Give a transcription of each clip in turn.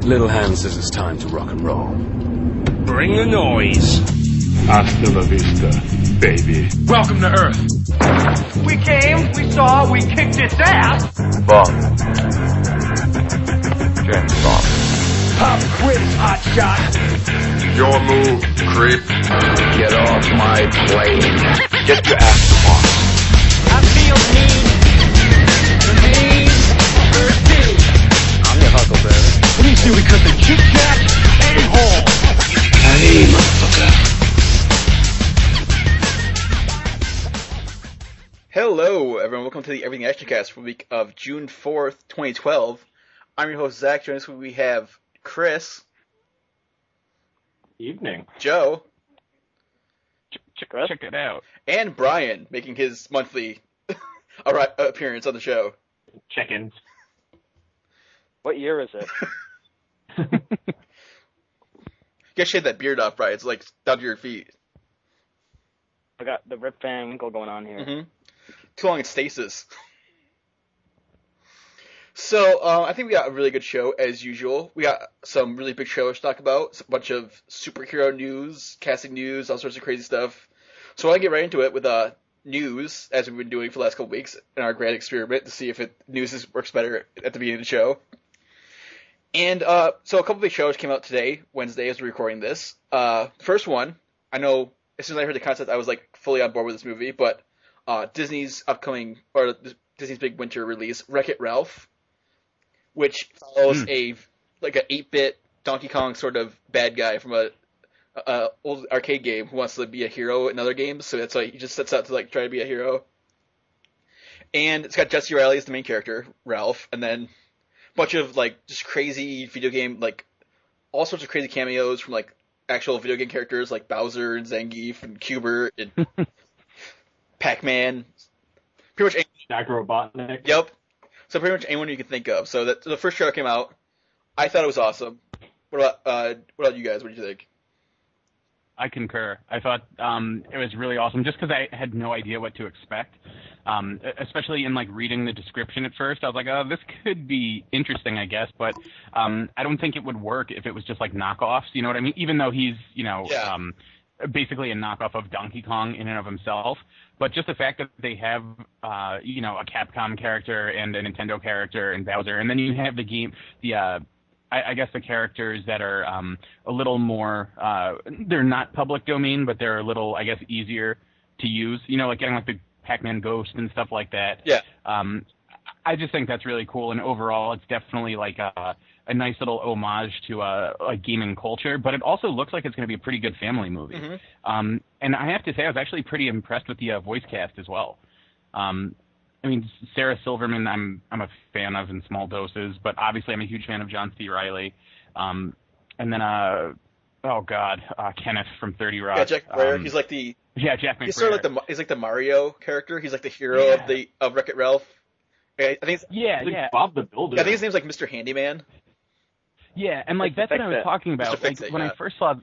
Little Hand says it's time to rock and roll. Bring the noise. Hasta la vista, baby. Welcome to Earth. We came, we saw, we kicked its ass. Bond. James Bond. Pop quiz, hot shot. Your move, creep. Get off my plane. Get your ass to Mars. I feel mean. The mean Earthy. I'm your Huckleberry. Let me see we cut the Kit Kat a-hole. Hey, motherfucker. Hello, everyone. Welcome to the Everything Action Cast for the week of June 4th, 2012. I'm your host, Zach. Joining us, we have Chris. Evening. Joe. Check it out. And Brian, making his monthly appearance on the show. Check-ins. What year is it? You gotta shave that beard off, Brian. It's like down to your feet. I got the Rip Van Winkle going on here. Mm-hmm. Too long in stasis. So, I think we got a really good show, as usual. We got some really big shows to talk about, a bunch of superhero news, casting news, all sorts of crazy stuff. So I want to get right into it with news, as we've been doing for the last couple weeks in our grand experiment to see if news works better at the beginning of the show. And so a couple of big shows came out today, Wednesday, as we're recording this. The first one, I know as soon as I heard the concept, I was like fully on board with this movie, but Disney's Disney's big winter release, Wreck-It Ralph, which follows a 8-bit Donkey Kong sort of bad guy from a old arcade game who wants to be a hero in other games. So that's why he just sets out to try to be a hero. And it's got Jesse Riley as the main character, Ralph, and then a bunch of just crazy video game all sorts of crazy cameos from actual video game characters like Bowser and Zangief and Q*bert and Pac-Man. Pretty much Dr. Robotnik. Yep. So pretty much anyone you can think of. So the first trailer came out. I thought it was awesome. What about you guys? What did you think? I concur. I thought it was really awesome just because I had no idea what to expect. Especially in reading the description at first. I was like, oh, this could be interesting, I guess, but I don't think it would work if it was just knockoffs, you know what I mean? Even though he's, basically a knockoff of Donkey Kong in and of himself. But just the fact that they have, a Capcom character and a Nintendo character and Bowser, and then you have the game, I guess the characters that are a little more, they're not public domain, but they're a little, I guess, easier to use. Getting the Pac-Man Ghost and stuff like that. Yeah. I just think that's really cool, and overall, it's definitely a nice little homage to gaming culture, but it also looks like it's going to be a pretty good family movie. Mm-hmm. And I have to say, I was actually pretty impressed with the voice cast as well. Sarah Silverman, I'm a fan of in small doses, but obviously I'm a huge fan of John C. Reilly. And then, Kenneth from 30 Rock. Yeah, Jack McBrayer. He's Jack McBrayer. He's sort of he's like the Mario character. He's like the hero of Wreck-It Ralph. I think it's, Bob the Builder. I think his name's Mr. Handyman. Yeah, and that's what I was talking about. When I first saw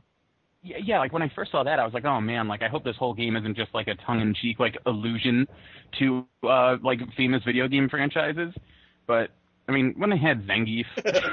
that, I was like, oh man, I hope this whole game isn't just a tongue-in-cheek allusion to famous video game franchises. But when they had Zangief,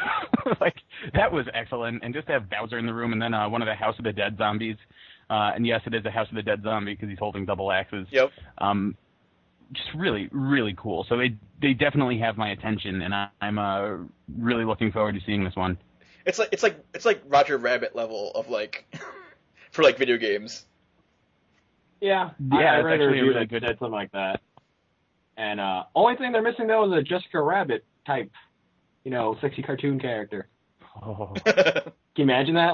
that was excellent, and just to have Bowser in the room, and then one of the House of the Dead zombies. And yes, it is a House of the Dead zombie because he's holding double axes. Yep. Just really, really cool. So they definitely have my attention, and I'm really looking forward to seeing this one. It's like Roger Rabbit level of for video games. Yeah, I read a review that said something like that. And only thing they're missing though is a Jessica Rabbit type, sexy cartoon character. Oh. Can you imagine that?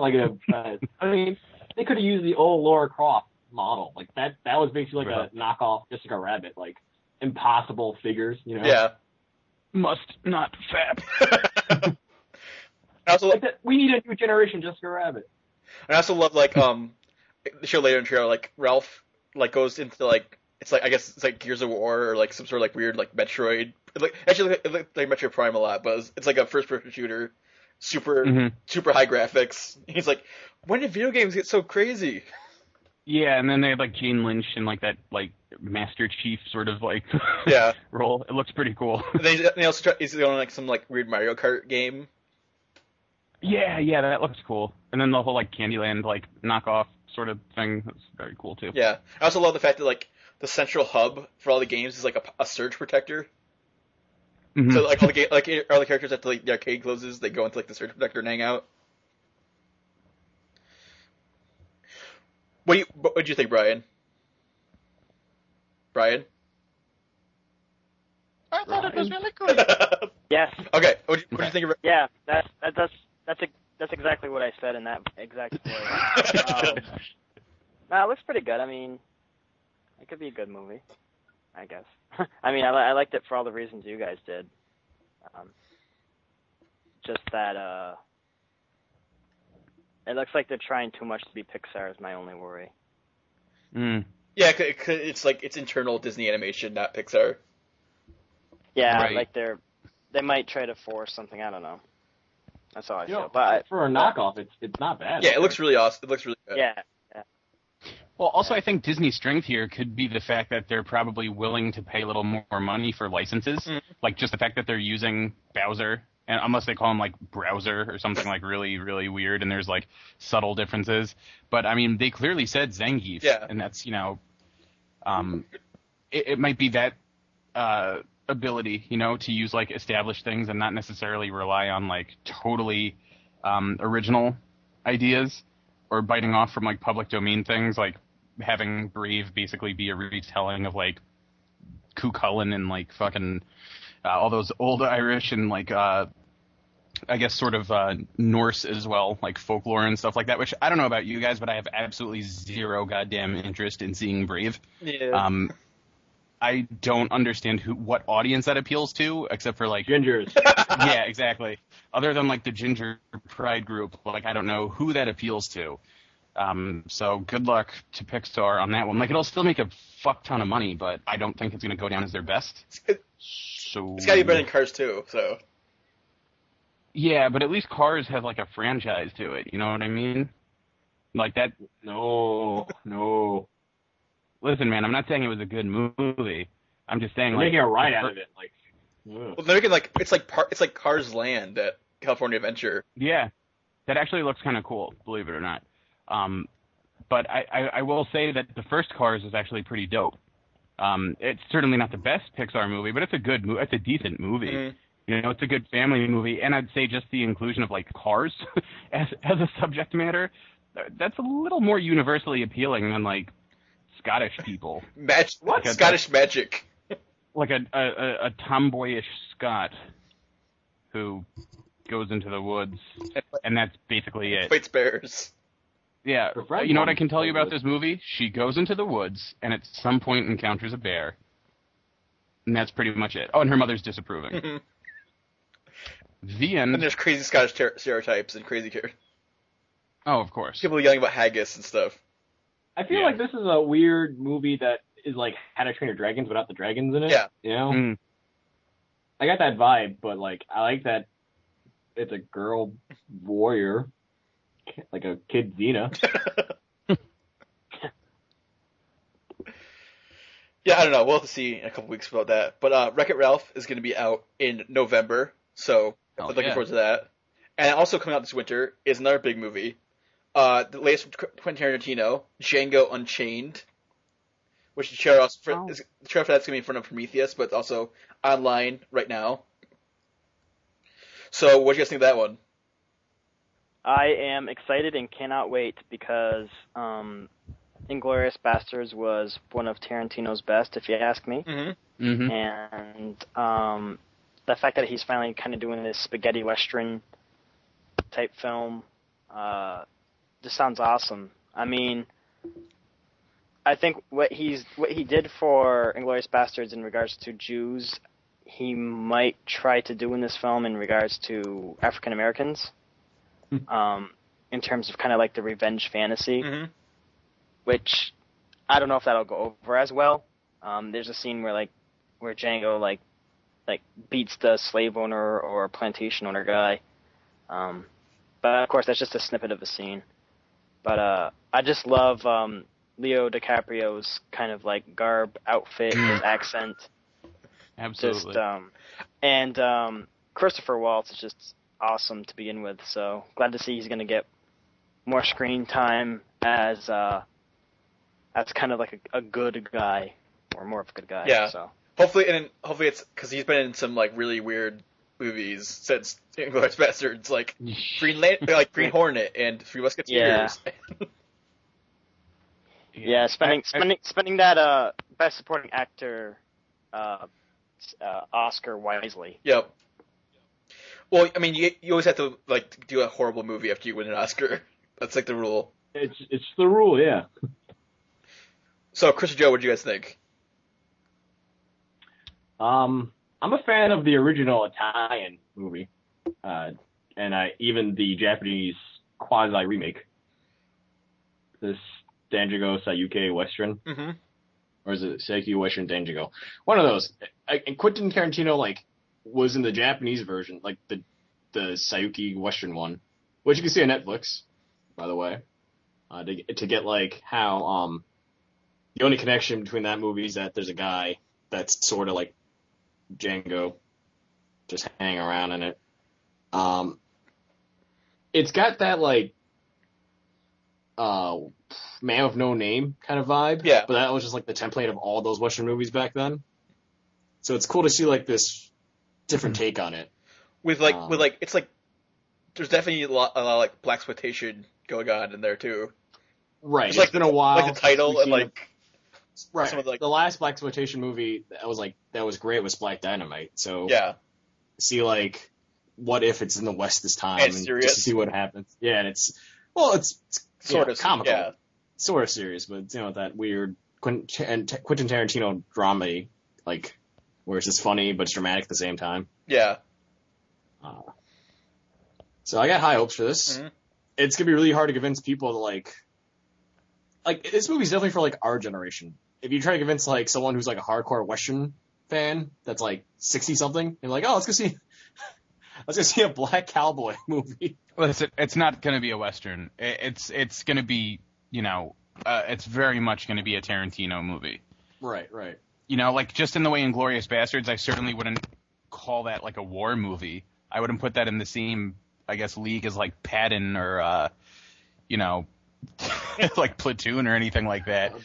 They could have used the old Laura Croft model. That was basically a knockoff Jessica Rabbit, impossible figures, Yeah. Must not fap. I also we need a new generation Jessica Rabbit. I also love the show later in the trailer, Ralph goes into I guess it's Gears of War or some sort of weird Metroid. Actually it looked like Metroid Prime a lot, but it's a first person shooter, super high graphics. He's like, when did video games get so crazy? Yeah, and then they have Jane Lynch and that Master Chief sort of role. It looks pretty cool. They also he's on some weird Mario Kart game. Yeah, that looks cool. And then the whole like Candyland like knockoff sort of thing, that's very cool too. Yeah, I also love the fact that like the central hub for all the games is like a surge protector. Mhm. So like all the characters after like the arcade closes, they go into like the surge protector and hang out. What do you think, Brian? Brian? I thought it was really good. Yes. Okay, what do you think of? Yeah, that's exactly what I said in that exact way. It looks pretty good. I mean, it could be a good movie, I guess. I mean, I liked it for all the reasons you guys did. Just that it looks like they're trying too much to be Pixar is my only worry. Mm. Yeah, it's like it's internal Disney animation, not Pixar. Yeah, Right. like they might try to force something. I don't know. That's all I You know, feel. But for a knockoff, it's not bad. Yeah, it looks really awesome. It looks really good. yeah. Well, also I think Disney's strength here could be the fact that they're probably willing to pay a little more money for licenses. Mm. Like just the fact that they're using Bowser, and unless they call him like Browser or something like really, really weird, and there's like subtle differences. But I mean, they clearly said Zangief, Yeah. and that's it might be that ability, to use like established things and not necessarily rely on like totally original ideas or biting off from like public domain things, like having Brave basically be a retelling of like Cuchulainn and like fucking all those old Irish and like I guess sort of Norse as well, like folklore and stuff like that, which I don't know about you guys, but I have absolutely zero goddamn interest in seeing Brave. Yeah. I don't understand what audience that appeals to, except for like Gingers. Yeah, exactly. Other than like the ginger pride group, like I don't know who that appeals to. So good luck to Pixar on that one. Like it'll still make a fuck ton of money, but I don't think it's going to go down as their best. So It's got to be better than Cars 2, so. yeah, but at least Cars has like a franchise to it. You know what I mean? Like that. No. Listen, man, I'm not saying it was a good movie. I'm just saying They're like making a ride out of it. Like, ugh. Well, they're making like it's like Cars Land at California Adventure. Yeah, that actually looks kind of cool, believe it or not. But I will say that the first Cars is actually pretty dope. It's certainly not the best Pixar movie, but it's a good movie. It's a decent movie. Mm-hmm. It's a good family movie, and I'd say just the inclusion of like cars as a subject matter, that's a little more universally appealing than like Scottish people. What? Scottish magic. Like a tomboyish Scot who goes into the woods, and that's basically it. Fights bears. Yeah, you know what I can tell you about this movie? She goes into the woods, and at some point encounters a bear. And that's pretty much it. Oh, and her mother's disapproving. Mm-hmm. The end. And there's crazy Scottish stereotypes and crazy Oh, of course. people yelling about haggis and stuff. I feel like this is a weird movie that is like How to Train Your Dragons without the dragons in it. Yeah. You know? Mm. I got that vibe, but like I like that it's a girl warrior, like a kid Xena. Yeah, I don't know. We'll have to see in a couple weeks about that. But Wreck-It Ralph is going to be out in November, so I'm looking forward to that. And also coming out this winter is another big movie. The latest from Quentin Tarantino, Django Unchained, which the trailer for that's going to be in front of Prometheus, but it's also online right now. So what do you guys think of that one? I am excited and cannot wait because Inglourious Basterds was one of Tarantino's best, if you ask me. Mm-hmm. Mm-hmm. And the fact that he's finally kind of doing this spaghetti western type film just sounds awesome. I mean, I think what he did for Inglourious Basterds in regards to Jews, he might try to do in this film in regards to African Americans. In terms of kind of like the revenge fantasy, which I don't know if that'll go over as well. There's a scene where Django like beats the slave owner or plantation owner guy, but of course that's just a snippet of a scene. But I just love Leo DiCaprio's kind of like garb, outfit, his accent. Absolutely. And Christopher Waltz is just awesome to begin with. So glad to see he's going to get more screen time as kind of like a good guy, or more of a good guy. Yeah. So Hopefully it's because he's been in some like really weird movies since Inglourious Basterds, like Green Hornet and Three Musketeers. Yeah, spending that best supporting actor Oscar wisely. Yep. Well, I mean, you always have to like do a horrible movie after you win an Oscar. That's like the rule. It's the rule, yeah. So, Chris and Joe, what do you guys think? I'm a fan of the original Italian movie, and even the Japanese quasi remake. This Danjigo Sayuki Western, or is it Sayuki Western Danjigo? One of those. And Quentin Tarantino was in the Japanese version, like the Sayuki Western one, which you can see on Netflix, by the way. To get how the only connection between that movie is that there's a guy that's sort of like Django, just hanging around in it. It's got that Man with No Name kind of vibe. Yeah. But that was just the template of all those Western movies back then. So it's cool to see this different take on it. With it's there's definitely a lot of blaxploitation going on in there too. Right. It's been a while. Like the title and right. Some of the last blaxploitation movie that was great was Black Dynamite. So yeah. See what if it's in the West this time and serious. Just to see what happens. Yeah, and it's sort of comical. Yeah. Sort of serious, but that weird Quentin Tarantino dramedy, where it's just funny but it's dramatic at the same time. Yeah. So I got high hopes for this. Mm-hmm. It's gonna be really hard to convince people to this movie's definitely for our generation. If you try to convince someone who's a hardcore Western fan that's 60 something, and oh, let's go see a black cowboy movie. Well, it's not going to be a Western. It's going to be, it's very much going to be a Tarantino movie. Right. Just in the way Inglourious Basterds, I certainly wouldn't call that a war movie. I wouldn't put that in the same, I guess, league as Patton or, Platoon or anything like that.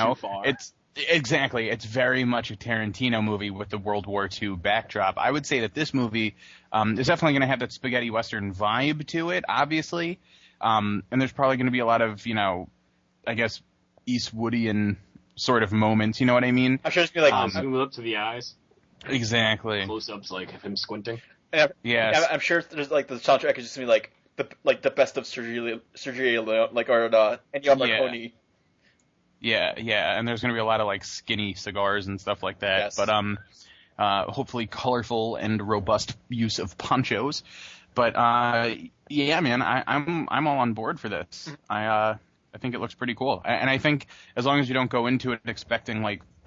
It's very much a Tarantino movie with the World War II backdrop. I would say that this movie is definitely going to have that spaghetti Western vibe to it, obviously. And there's probably going to be a lot of, I guess, Eastwoodian sort of moments, you know what I mean? I'm sure it's going to be zoom up to the eyes. Exactly. Close-ups of him squinting. Yeah, I'm sure there's the soundtrack is just going to be the best of Sergio Leone, or Ennio Morricone. Yeah, and there's going to be a lot of skinny cigars and stuff like that. Yes. But hopefully colorful and robust use of ponchos. But yeah, man, I'm all on board for this. I think it looks pretty cool, and I think as long as you don't go into it expecting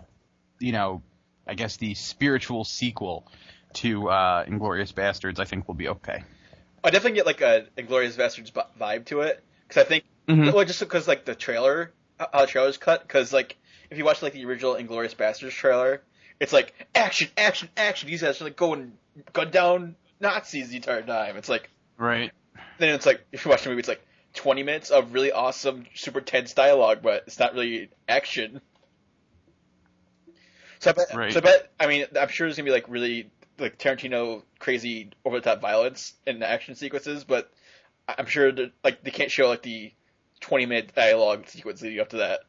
I guess the spiritual sequel to Inglourious Basterds, I think we'll be okay. I definitely get a Inglourious Basterds vibe to it because I think just because the trailer. How the trailer's cut, because if you watch the original Inglourious Basterds trailer, it's action, action, action. These guys are going gun down Nazis the entire time. It's right. Then it's if you watch the movie, it's 20 minutes of really awesome, super tense dialogue, but it's not really action. So I bet. I mean, I'm sure there's gonna be really Tarantino crazy over the top violence in the action sequences, but I'm sure that they can't show the 20-minute dialogue sequence leading up to that.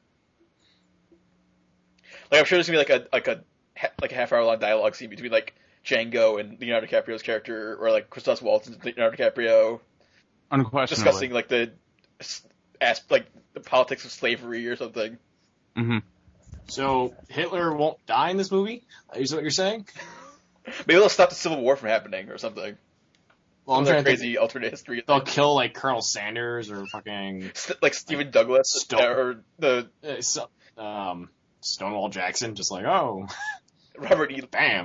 I'm sure there's gonna be a half-hour long dialogue scene between Django and Leonardo DiCaprio's character, or Christoph Waltz and Leonardo DiCaprio, unquestionably discussing the politics of slavery or something. Mm-hmm. So Hitler won't die in this movie? Is what you're saying? Maybe they'll stop the Civil War from happening or something. Well, I'm trying crazy alternate history. They'll kill Colonel Sanders or fucking Stephen Douglas or the Stonewall Jackson, just oh Robert E. Bam.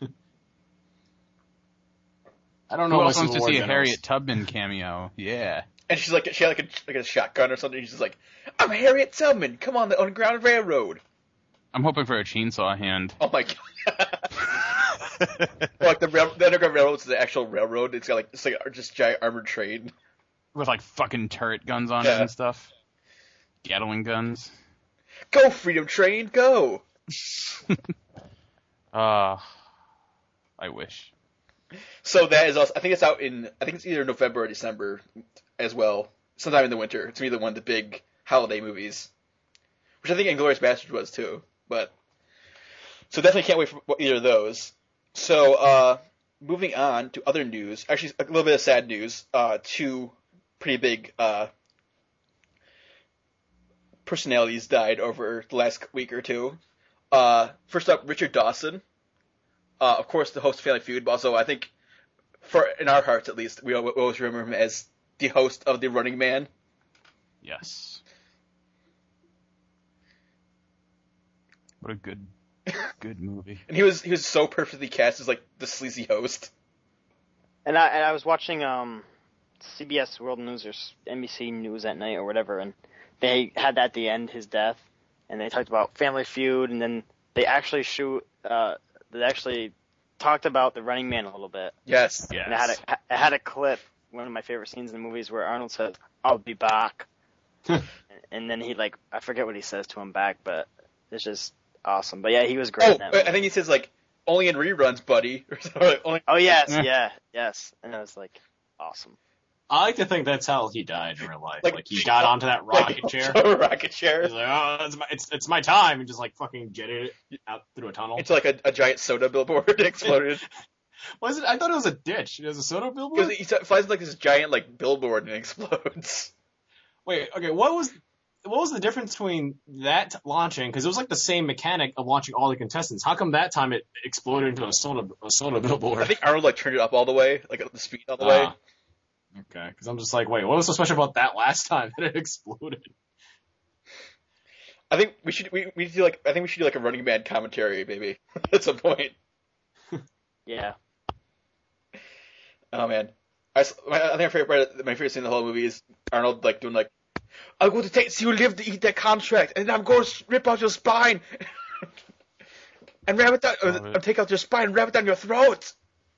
I don't know. Who else wants to see a Harriet Tubman cameo? Yeah. And she's she had a shotgun or something. She's I'm Harriet Tubman. Come on the Underground Railroad. I'm hoping for a chainsaw hand. Oh my god. Like the Underground Railroad's the actual railroad. It's got like just giant armored train with like fucking turret guns on it and stuff. Gatling guns. Go, Freedom Train, go! I wish. So that is also, I think it's out in, I think it's either November or December as well. Sometime in the winter. It's either one of the big holiday movies. Which I think Inglourious Basterds was too. But, so definitely can't wait for either of those. So, moving on to other news. Actually, a little bit of sad news. Two pretty big, personalities died over the last week or two. First up, Richard Dawson. Of course, the host of Family Feud, but also I think, in our hearts at least, we always remember him as the host of The Running Man. Yes. What a good movie. And he was so perfectly cast as like the sleazy host. And I was watching CBS World News or NBC News at night or whatever, and they had at the end his death, and they talked about Family Feud, and then they actually talked about The Running Man a little bit. Yes. And it had a clip, one of my favorite scenes in the movies, where Arnold says, "I'll be back," and then he I forget what he says to him back, but it's just awesome. But yeah, he was great. Oh, in that movie. I think he says only in reruns, buddy. Or something. Oh yes, yes, and that was awesome. I like to think that's how he died in real life. Like he got onto that rocket chair. Rocket chair. He's like, oh, it's my time, and just fucking jetted it out through a tunnel. It's like a giant soda billboard exploded. Was it? I thought it was a ditch. It was a soda billboard? He flies this giant billboard and explodes. Wait, okay, what was the difference between that launching, because it was the same mechanic of launching all the contestants. How come that time it exploded into a soda billboard? I think Arnold turned it up all the way, at the speed all the way. Okay, because I'm just wait, what was so special about that last time that it exploded? I think we should do a Running Man commentary maybe at some point. Yeah. Oh man, I think my favorite scene in the whole movie is Arnold doing I'm going to see you live to eat that contract, and I'm going to rip out your spine and ram it down, or take out your spine and ram it down your throat.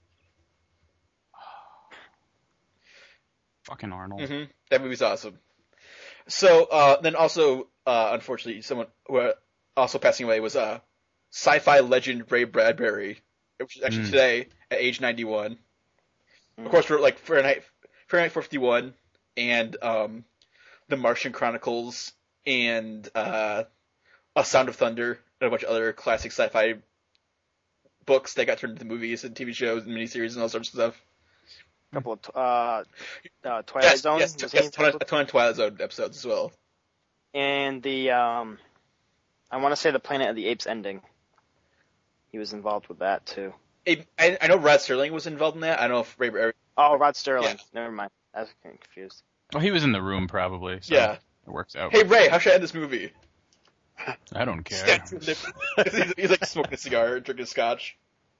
Fucking Arnold. Mm-hmm. That movie's awesome. So then also, unfortunately, someone who also passing away was sci-fi legend Ray Bradbury, which is actually today at age 91. Of course, for Fahrenheit 451 and The Martian Chronicles and A Sound of Thunder and a bunch of other classic sci-fi books that got turned into movies and TV shows and miniseries and all sorts of stuff. A couple of Twilight Zone. Yes, a ton of Twilight Zone episodes as well. And the I want to say the Planet of the Apes ending. He was involved with that too. I know Rod Serling was involved in that. I don't know if Ray Bradbury. Oh, Rod Serling. Yeah. Never mind. I was getting confused. Well, he was in the room probably. So yeah. It works out. Hey Ray, how should I end this movie? I don't care. He's smoking a cigar and drinking scotch.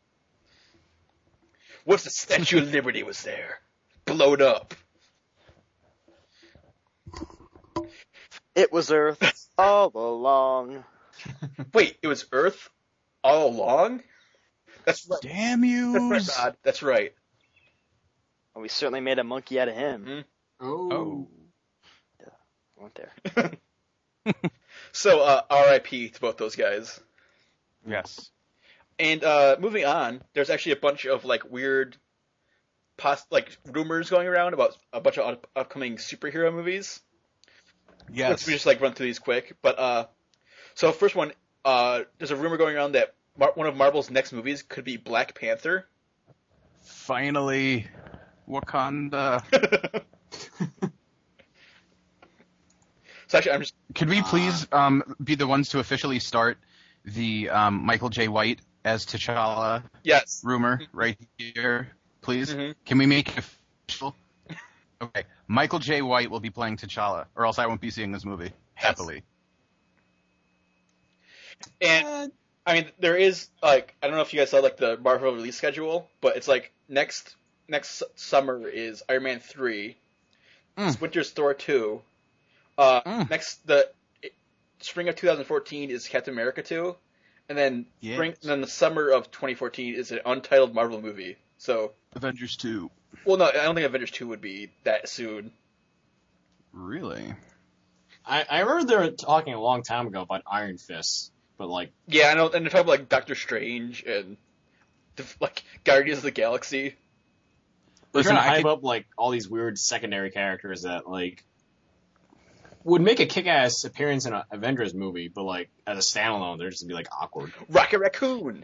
What's the Statue of Liberty was there? Blown up. It was Earth all along. Wait, it was Earth all along? That's right. Damn you! That's right, God. That's right. Well, we certainly made a monkey out of him. Mm-hmm. Oh. Yeah, I went there. So, R.I.P. to both those guys. Yes. And moving on, there's actually a bunch of weird, rumors going around about a bunch of upcoming superhero movies. Yes. Let's just run through these quick. But so first one, there's a rumor going around that one of Marvel's next movies could be Black Panther. Finally, Wakanda. So actually, Could we please be the ones to officially start the Michael J. White as T'Challa rumor right here, please? Mm-hmm. Can we make it official? Okay. Michael J. White will be playing T'Challa, or else I won't be seeing this movie. Happily. And, I mean, there is, I don't know if you guys saw, the Marvel release schedule, but it's, next summer is Iron Man 3. It's Winter's Thor 2. The spring of 2014 is Captain America 2. And then Yes. and then the summer of 2014 is an untitled Marvel movie. So Avengers 2. well, no, I don't think Avengers 2 would be that soon. Really? I remember they were talking a long time ago about Iron Fist, but like, Yeah, I know, and they're talking about like Doctor Strange and like Guardians of the Galaxy. they're Listen, trying to I hype could- up like all these weird secondary characters that like would make a kick-ass appearance in an Avengers movie, but like as a standalone, they're just gonna be like awkward. Rocket Raccoon.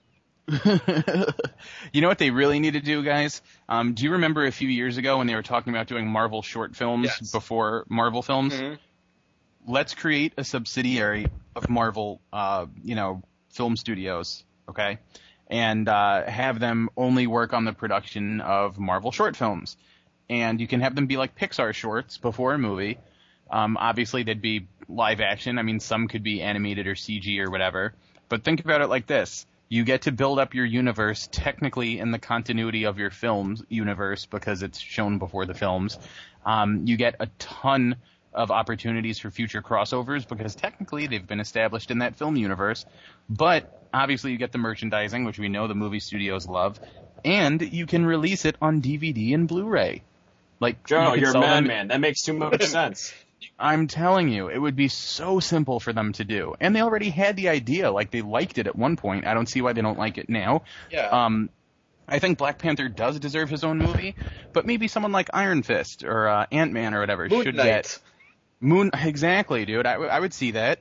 You know what they really need to do, guys? Do you remember a few years ago when they were talking about doing Marvel short films Yes. before Marvel films? Mhm. Let's create a subsidiary of Marvel, film studios, okay? And have them only work on the production of Marvel short films. And you can have them be like Pixar shorts before a movie. Obviously, they'd be live action. I mean, some could be animated or CG or whatever. But think about it like this. You get to build up your universe technically in the continuity of your film's universe because it's shown before the films. You get a ton of opportunities for future crossovers because technically they've been established in that film universe. But obviously you get the merchandising, which we know the movie studios love, and you can release it on DVD and Blu-ray. Like, Joe, you could you're a sell them- madman. That makes too much sense. I'm telling you, it would be so simple for them to do. And they already had the idea. Like, they liked it at one point. I don't see why they don't like it now. Yeah. I think Black Panther does deserve his own movie, but maybe someone like Iron Fist or Ant-Man or whatever Moon should Knight. get... Exactly, dude. I would see that.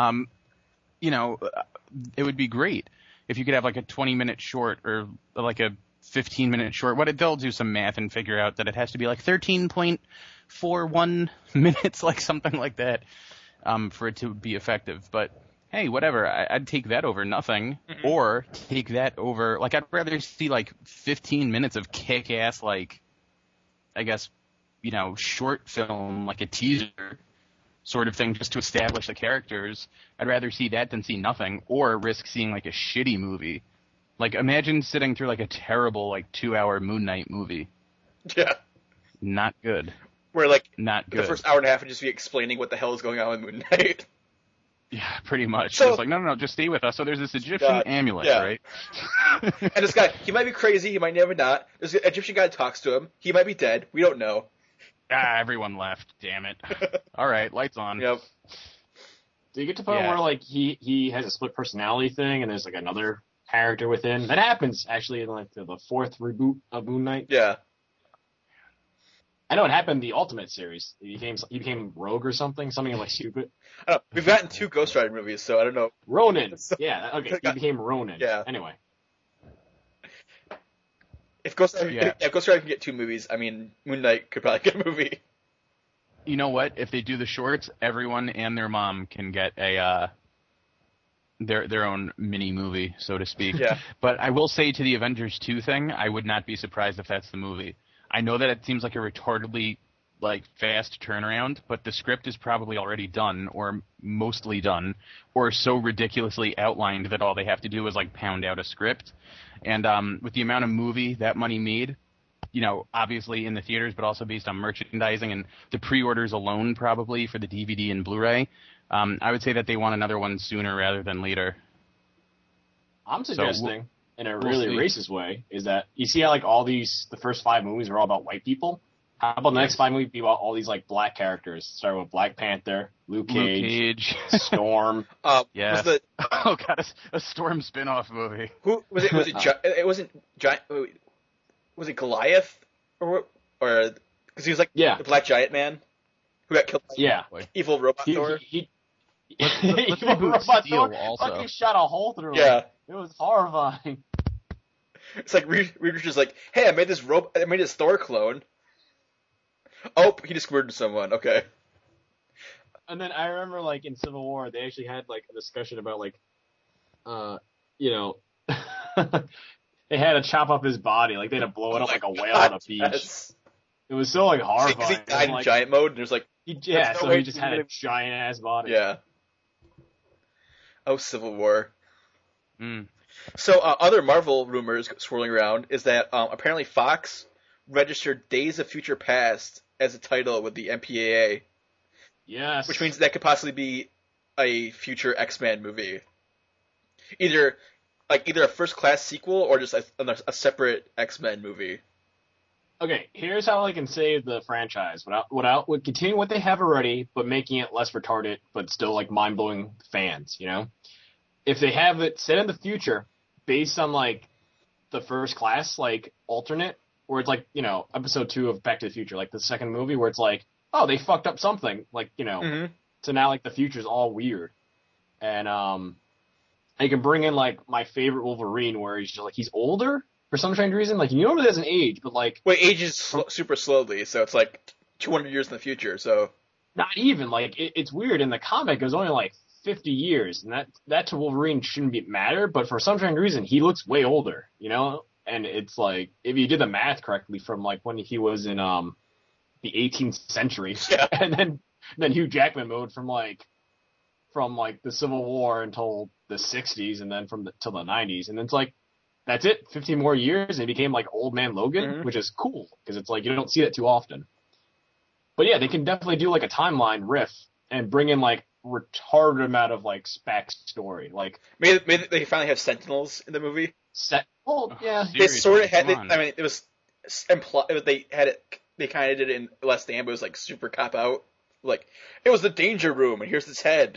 It would be great if you could have like a 20-minute short or like a 15-minute short. They'll do some math and figure out that it has to be like 13.41 minutes, like something like that, for it to be effective. But hey, whatever. I'd take that over nothing, or take that over like I'd rather see like 15 minutes of kick-ass like I guess short film, like a teaser sort of thing, just to establish the characters. I'd rather see that than see nothing, or risk seeing like a shitty movie. Like, imagine sitting through like a terrible like 2-hour Moon Knight movie. Yeah. Not good. Where like Not the good. first hour and a half would just be explaining what the hell is going on with Moon Knight. Yeah, pretty much. So- It's like, no, just stay with us. So there's this Egyptian God, amulet, yeah. right? And this guy, he might be crazy, he might never not. This Egyptian guy talks to him. He might be dead. We don't know. Everyone left. Damn it. All right, lights on. Yep. Do you get to the point Yeah. where like he has a split personality thing and there's like another character within? That happens actually in like the fourth reboot of Moon Knight. Yeah. I know it happened in the Ultimate series. He became Rogue or something like stupid. I don't know. We've gotten 2 Ghost Rider movies, so I don't know. Ronin. Yeah, okay. He became Ronin. Yeah. Anyway. If Ghost Rider, Yeah. if Ghost Rider can get 2 movies, I mean, Moon Knight could probably get a movie. You know what? If they do the shorts, everyone and their mom can get a their own mini movie, so to speak. Yeah. But I will say to the Avengers 2 thing, I would not be surprised if that's the movie. I know that it seems like a retardedly like fast turnaround, but the script is probably already done or mostly done or so ridiculously outlined that all they have to do is like pound out a script. And with the amount of movie that money made, obviously in the theaters, but also based on merchandising and the pre-orders alone probably for the DVD and Blu-ray, I would say that they want another one sooner rather than later. I'm suggesting, in a we'll really see. racist way, is that you see how like the first 5 movies are all about white people? How about the next 5 movies be about all these like black characters? Starting with Black Panther, Luke Cage. Storm. Yeah. Was the Oh god, a Storm spin-off movie. who was it? Was it? It wasn't giant. Was it Goliath or because he was like Yeah. the Black Giant Man who got killed by Yeah. evil robot Thor? Let's Evil reboot Robot Steel Thor also. fucking shot a hole through Yeah. him. It was horrifying. It's like Reed just like, hey, I made this Thor clone. Oh, he just murdered someone. Okay. And then I remember, like, in Civil War, they actually had, like, a discussion about, like, they had to chop up his body. Like, they had to blow it up like a whale on a beach. Yes. It was so, like, Because horrifying. he died in like, giant mode, and there's like, yeah, there's no so way he just to had a live- giant-ass body. yeah. Oh, Civil War. Mm. So, other Marvel rumors swirling around is that apparently Fox registered Days of Future Past as a title with the MPAA, Yes. which means that could possibly be a future X-Men movie. either a first class sequel or just a separate X-Men movie. Okay, here's how I can save the franchise without continuing what they have already, but making it less retarded, but still like mind blowing fans. You know, if they have it set in the future based on like the first class like alternate, where it's like episode 2 of Back to the Future, like the second movie, where it's like, oh, they fucked up something, like so now like the future's all weird, and I can bring in like my favorite Wolverine, where he's just like he's older. For some strange reason, like, he doesn't age, but like... Well, it ages super slowly, so it's like 200 years in the future, so... Not even, like, it's weird. In the comic, it was only like 50 years, and that to Wolverine shouldn't matter, but for some strange reason, he looks way older, And it's like, if you did the math correctly from like when he was in the 18th century, and then Hugh Jackman mode from the Civil War until the 60s, and then till the 90s, and it's like, that's it, 15 more years, and he became like Old Man Logan, which is cool, because it's like, you don't see that too often. But yeah, they can definitely do like a timeline riff, and bring in like retarded amount of like backstory. Like, maybe they finally have Sentinels in the movie. Yeah. They sort of had it, it was implied, they had it, they kind of did it in Less Than, but it was like super cop out. Like, it was the danger room, and here's his head.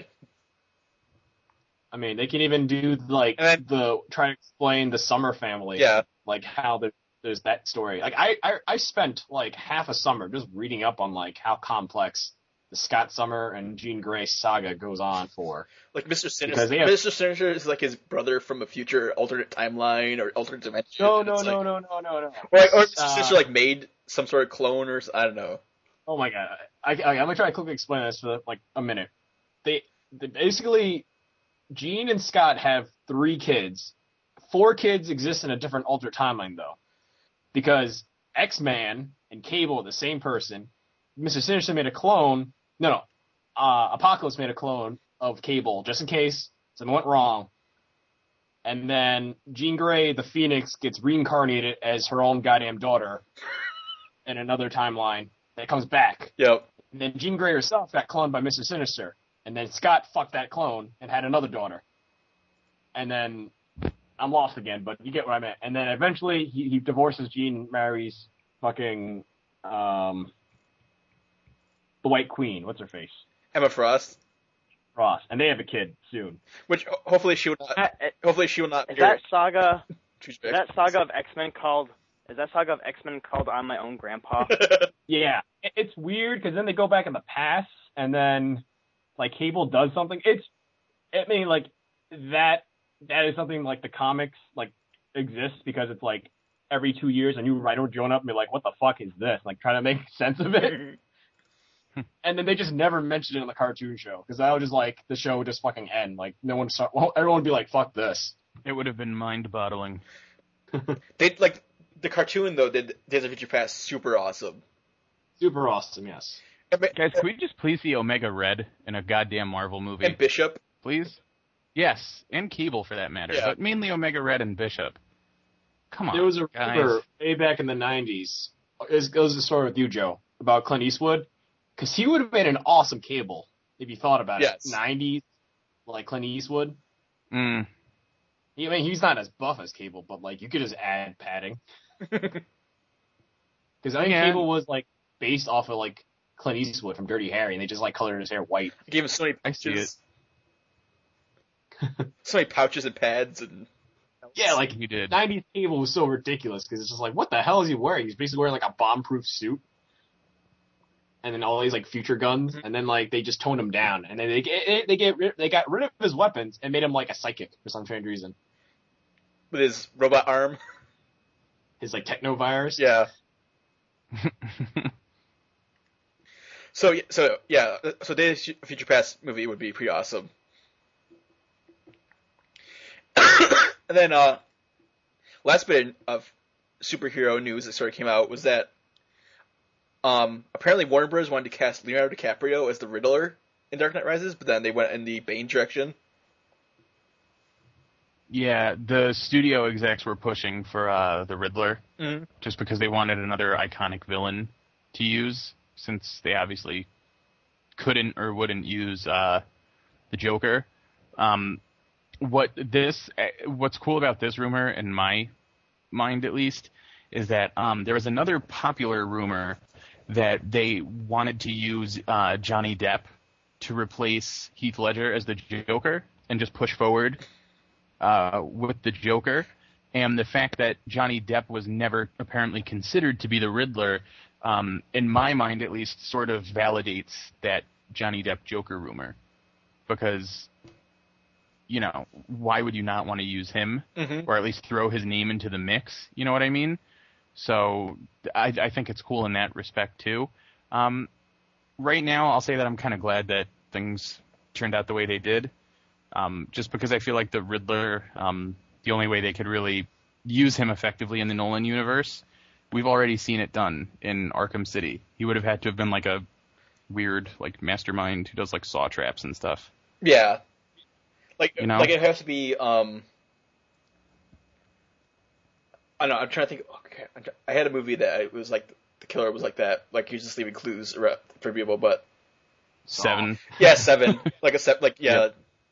I mean, they can even do try to explain the Summer family. Yeah. Like how there's that story. Like I spent like half a summer just reading up on like how complex the Scott Summer and Jean Grey saga goes on for. Like Mr. Sinister. Mr. Sinister is like his brother from a future alternate timeline or alternate dimension. No. Or Mr. Sinister like made some sort of clone or I don't know. Oh my god. I'm gonna try to quickly explain this for like a minute. They basically, Jean and Scott have 3 kids. 4 kids exist in a different alternate timeline, though. Because X-Man and Cable are the same person. Mr. Sinister made a clone. Apocalypse made a clone of Cable, just in case something went wrong. And then Jean Grey, the Phoenix, gets reincarnated as her own goddamn daughter in another timeline that comes back. Yep. And then Jean Grey herself got cloned by Mr. Sinister. And then Scott fucked that clone and had another daughter. And then I'm lost again, but you get what I meant. And then eventually he divorces Jean, marries fucking the White Queen. What's her face? Emma Frost. And they have a kid soon. Which hopefully she will not. Hopefully she will not. Is that saga of X-Men called? Is that saga of X-Men called I'm My Own Grandpa? Yeah, it's weird because then they go back in the past and then. Like, Cable does something. That is something, like, the comics, like, exists because it's, like, every 2 years a new writer would join up and be like, what the fuck is this? Like, trying to make sense of it. And then they just never mentioned it in the cartoon show. Because that would just, like, the show would just fucking end. Like, everyone would be like, fuck this. It would have been mind-boggling. The cartoon, though, did Days of Future Past super awesome. Super awesome, yes. Guys, can we just please see Omega Red in a goddamn Marvel movie? And Bishop? Please? Yes, and Cable for that matter, but mainly Omega Red and Bishop. Come on, there was a rumor way back in the 90s. It goes the story with you, Joe, about Clint Eastwood. Because he would have made an awesome Cable, if you thought about it. 90s, like Clint Eastwood. Mm. I mean, he's not as buff as Cable, but, like, you could just add padding. Because I think Cable was, like, based off of, like, Clint Eastwood from Dirty Harry, and they just, like, colored his hair white. They gave him so many pouches. So many pouches and pads and... Yeah, like, he did. 90s Cable was so ridiculous, because it's just like, what the hell is he wearing? He's basically wearing, like, a bomb-proof suit. And then all these, like, future guns, and then, like, they just toned him down. And then they got rid of his weapons and made him, like, a psychic for some strange reason. With his robot arm? His, like, technovirus? Yeah. So Days of Future Past movie would be pretty awesome. And then last bit of superhero news that sort of came out was that apparently Warner Bros. Wanted to cast Leonardo DiCaprio as the Riddler in Dark Knight Rises, but then they went in the Bane direction. Yeah, the studio execs were pushing for the Riddler, just because they wanted another iconic villain to use, since they obviously couldn't or wouldn't use the Joker. what's cool about this rumor, in my mind at least, is that there was another popular rumor that they wanted to use Johnny Depp to replace Heath Ledger as the Joker and just push forward with the Joker. And the fact that Johnny Depp was never apparently considered to be the Riddler, in my mind at least, sort of validates that Johnny Depp Joker rumor. Because, you know, why would you not want to use him? Mm-hmm. Or at least throw his name into the mix? You know what I mean? So I think it's cool in that respect, too. Right now, I'll say that I'm kind of glad that things turned out the way they did. Just because I feel like the Riddler, the only way they could really use him effectively in the Nolan universe, we've already seen it done in Arkham City. He would have had to have been like a weird, like, mastermind who does like saw traps and stuff. Yeah. Like, you know? Like it has to be, I don't know, I'm trying to think, okay, I had a movie that it was like, the killer was like that, like he was just leaving clues for people, but... Seven. Yeah, Seven. Like a Seven, like, yeah. Yep.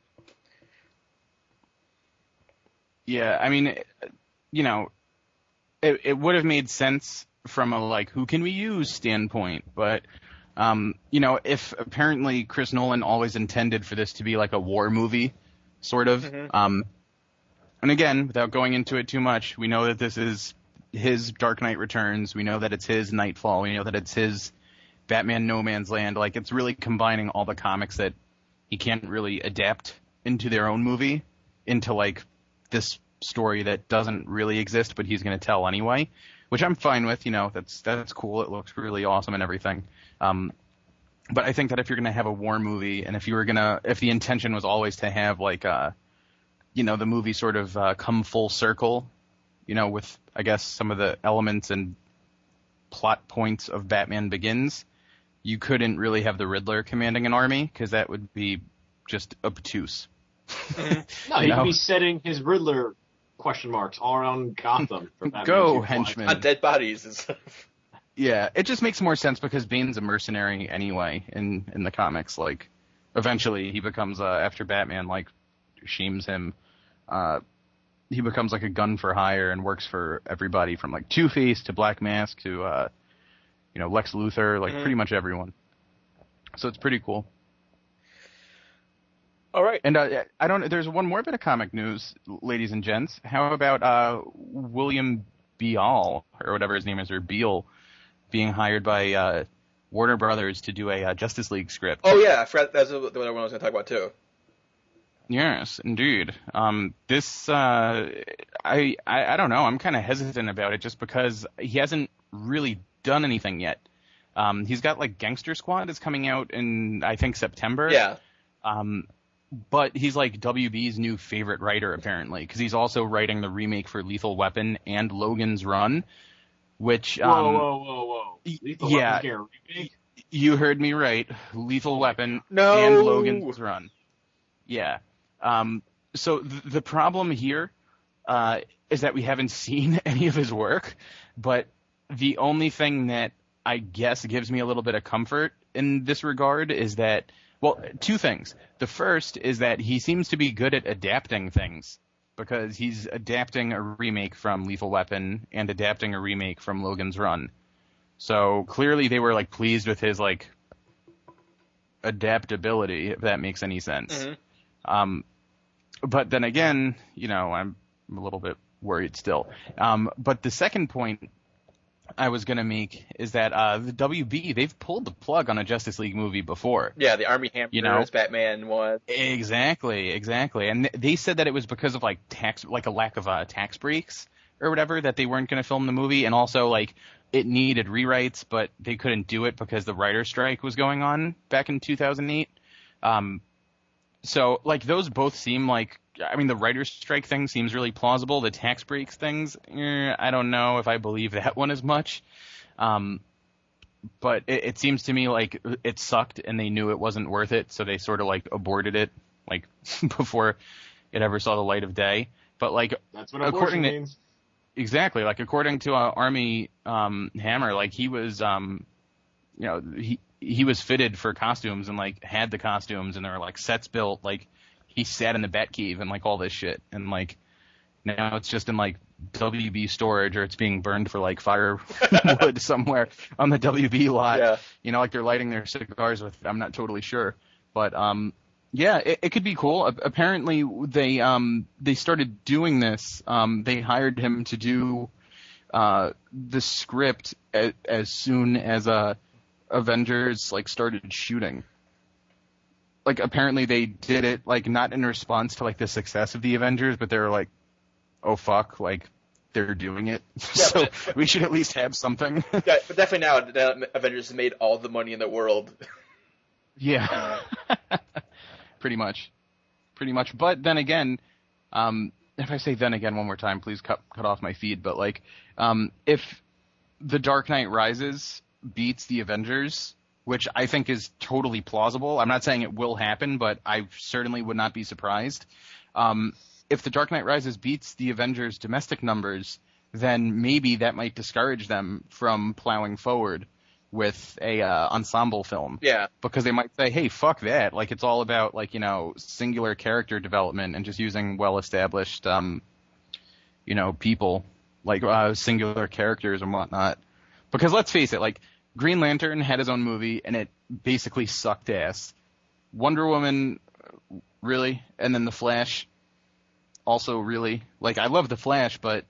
Yeah, I mean, you know, it would have made sense from a, like, who can we use standpoint, but... you know, if apparently Chris Nolan always intended for this to be like a war movie, sort of. Mm-hmm. And again, without going into it too much, we know that this is his Dark Knight Returns. We know that it's his Nightfall. We know that it's his Batman No Man's Land. Like, it's really combining all the comics that he can't really adapt into their own movie into, like, this story that doesn't really exist, but he's going to tell anyway. Which I'm fine with, you know, that's cool. It looks really awesome and everything. But I think that if you're going to have a war movie, and if the intention was always to have, like, you know, the movie sort of come full circle, you know, with, I guess, some of the elements and plot points of Batman Begins, you couldn't really have the Riddler commanding an army, because that would be just obtuse. No, he'd be setting his Riddler question marks all around Gotham. For Go, henchman. On dead bodies and stuff. Yeah, it just makes more sense because Bane's a mercenary anyway in the comics. Like, eventually he becomes, after Batman, like, shames him, he becomes like a gun for hire and works for everybody from, like, Two-Face to Black Mask to, you know, Lex Luthor, like, pretty much everyone. So it's pretty cool. All right. And there's one more bit of comic news, ladies and gents. How about William Beal, or whatever his name is, or Beal, being hired by Warner Brothers to do a Justice League script? Oh, yeah. I forgot that's what I was going to talk about, too. Yes, indeed. This, I don't know. I'm kind of hesitant about it just because he hasn't really done anything yet. He's got, like, Gangster Squad is coming out in, I think, September. Yeah. But he's, like, WB's new favorite writer, apparently, because he's also writing the remake for Lethal Weapon and Logan's Run, which... Whoa. Lethal yeah, Weapon's getting a remake? You heard me right. Lethal Weapon No. and Logan's Run. Yeah. So the problem here is that we haven't seen any of his work, but the only thing that I guess gives me a little bit of comfort in this regard is that, well, two things. The first is that he seems to be good at adapting things, because he's adapting a remake from Lethal Weapon and adapting a remake from Logan's Run. So clearly they were, like, pleased with his, like, adaptability, if that makes any sense. Mm-hmm. But then again, you know, I'm a little bit worried still. But the second point I was going to make is that the WB, they've pulled the plug on a Justice League movie before. Yeah, the Army Hammer, you know? Batman one. Exactly. And they said that it was because of, like, a lack of tax breaks or whatever, that they weren't going to film the movie, and also, like, it needed rewrites, but they couldn't do it because the writer's strike was going on back in 2008. So, like, those both seem like, I mean, the writer's strike thing seems really plausible. The tax breaks things, I don't know if I believe that one as much. But it seems to me like it sucked and they knew it wasn't worth it, so they sort of, like, aborted it, like, before it ever saw the light of day. But, like, that's what abortion means. Exactly. Like, according to Army Hammer, like, he was, you know, he was fitted for costumes and, like, had the costumes, and there were, like, sets built. Like, he sat in the Batcave and like all this shit, and like now it's just in like WB storage, or it's being burned for like firewood somewhere on the WB lot. Yeah. You know, like they're lighting their cigars with it. I'm not totally sure, but yeah, it could be cool. Apparently they started doing this. They hired him to do the script as soon as Avengers like started shooting. Like apparently they did it like not in response to like the success of the Avengers, but they were like, oh fuck, like they're doing it, Yeah, so we should at least have something. Yeah, but definitely now Avengers has made all the money in the world. Yeah, pretty much. But then again, if I say then again one more time, please cut off my feed. But like, if The Dark Knight Rises beats the Avengers, which I think is totally plausible. I'm not saying it will happen, but I certainly would not be surprised. If The Dark Knight Rises beats the Avengers' domestic numbers, then maybe that might discourage them from plowing forward with a ensemble film. Yeah. Because they might say, hey, fuck that. Like, it's all about, like, you know, singular character development and just using well-established, you know, people, like singular characters and whatnot. Because let's face it, like, Green Lantern had his own movie, and it basically sucked ass. Wonder Woman, really? And then The Flash, also really. Like, I love The Flash, but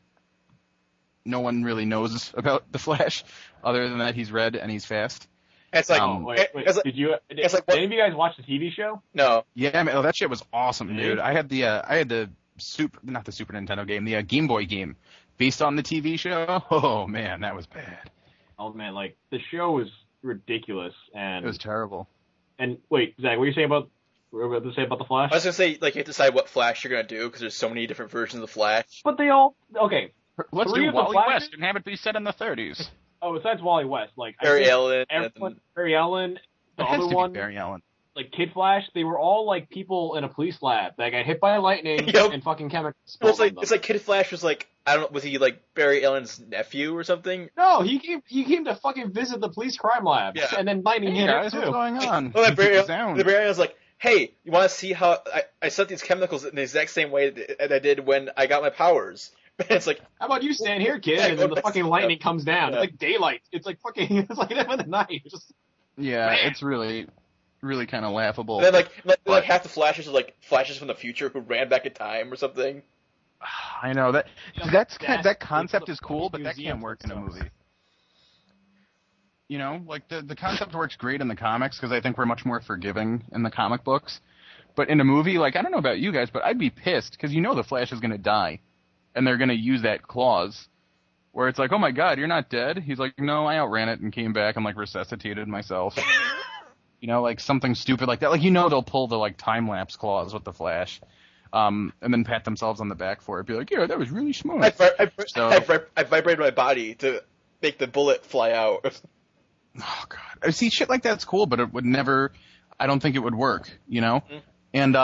no one really knows about The Flash, other than that he's red and he's fast. It's like, wait, it's like, did it's like any of you guys watch the TV show? No. Yeah, man, that shit was awesome, dude. I had the not the Super Nintendo game, the Game Boy game, based on the TV show. Oh man, that was bad. Oh man, like the show was ridiculous, and it was terrible. And wait, Zach, what were you saying about? What were you about to say about the Flash? I was gonna say, like, you have to decide what Flash you're gonna do because there's so many different versions of Flash. But they all okay. Let's Three do of the Wally Flashes- West and have it be set in the 30s. Oh, besides Wally West, like Barry Allen, Barry Allen, the It has other to be one, Barry Allen. like Kid Flash, they were all like people in a police lab that got hit by lightning Yep. and fucking chemicals. Well, spilled on them. it's like Kid Flash was like, I don't know, was he like Barry Allen's nephew or something? No, he came to fucking visit the police crime lab, Yeah. and then lightning Hey hit guys, it what's too. going on? Well, that Barry Sound. Allen's like, hey, you want to see how I set these chemicals in the exact same way that I did when I got my powers? And it's like, How about you stand here, kid? Yeah, And then go the back fucking to- lightning comes down. Yeah. It's like daylight. It's like fucking. It's like that in the night. It's just Yeah, Man. it's really kind of laughable. and then like But- half the Flashes are like Flashes from the future who ran back in time or something. I know that That's- that concept it's is cool, but that museum can't work in a stuff. movie. You know, like the concept works great in the comics because I think we're much more forgiving in the comic books. But in a movie, like I don't know about you guys, but I'd be pissed because you know the Flash is gonna die, and they're gonna use that clause where it's like, oh my god, you're not dead. He's like, no, I outran it and came back and like resuscitated myself. You know, like something stupid like that. Like, you know, they'll pull the like time lapse clause with the Flash, and then pat themselves on the back for it. Be like, yeah, that was really smart. I vibrated my body to make the bullet fly out. Oh god, see, shit like that's cool, but it would never. I don't think it would work. You know, and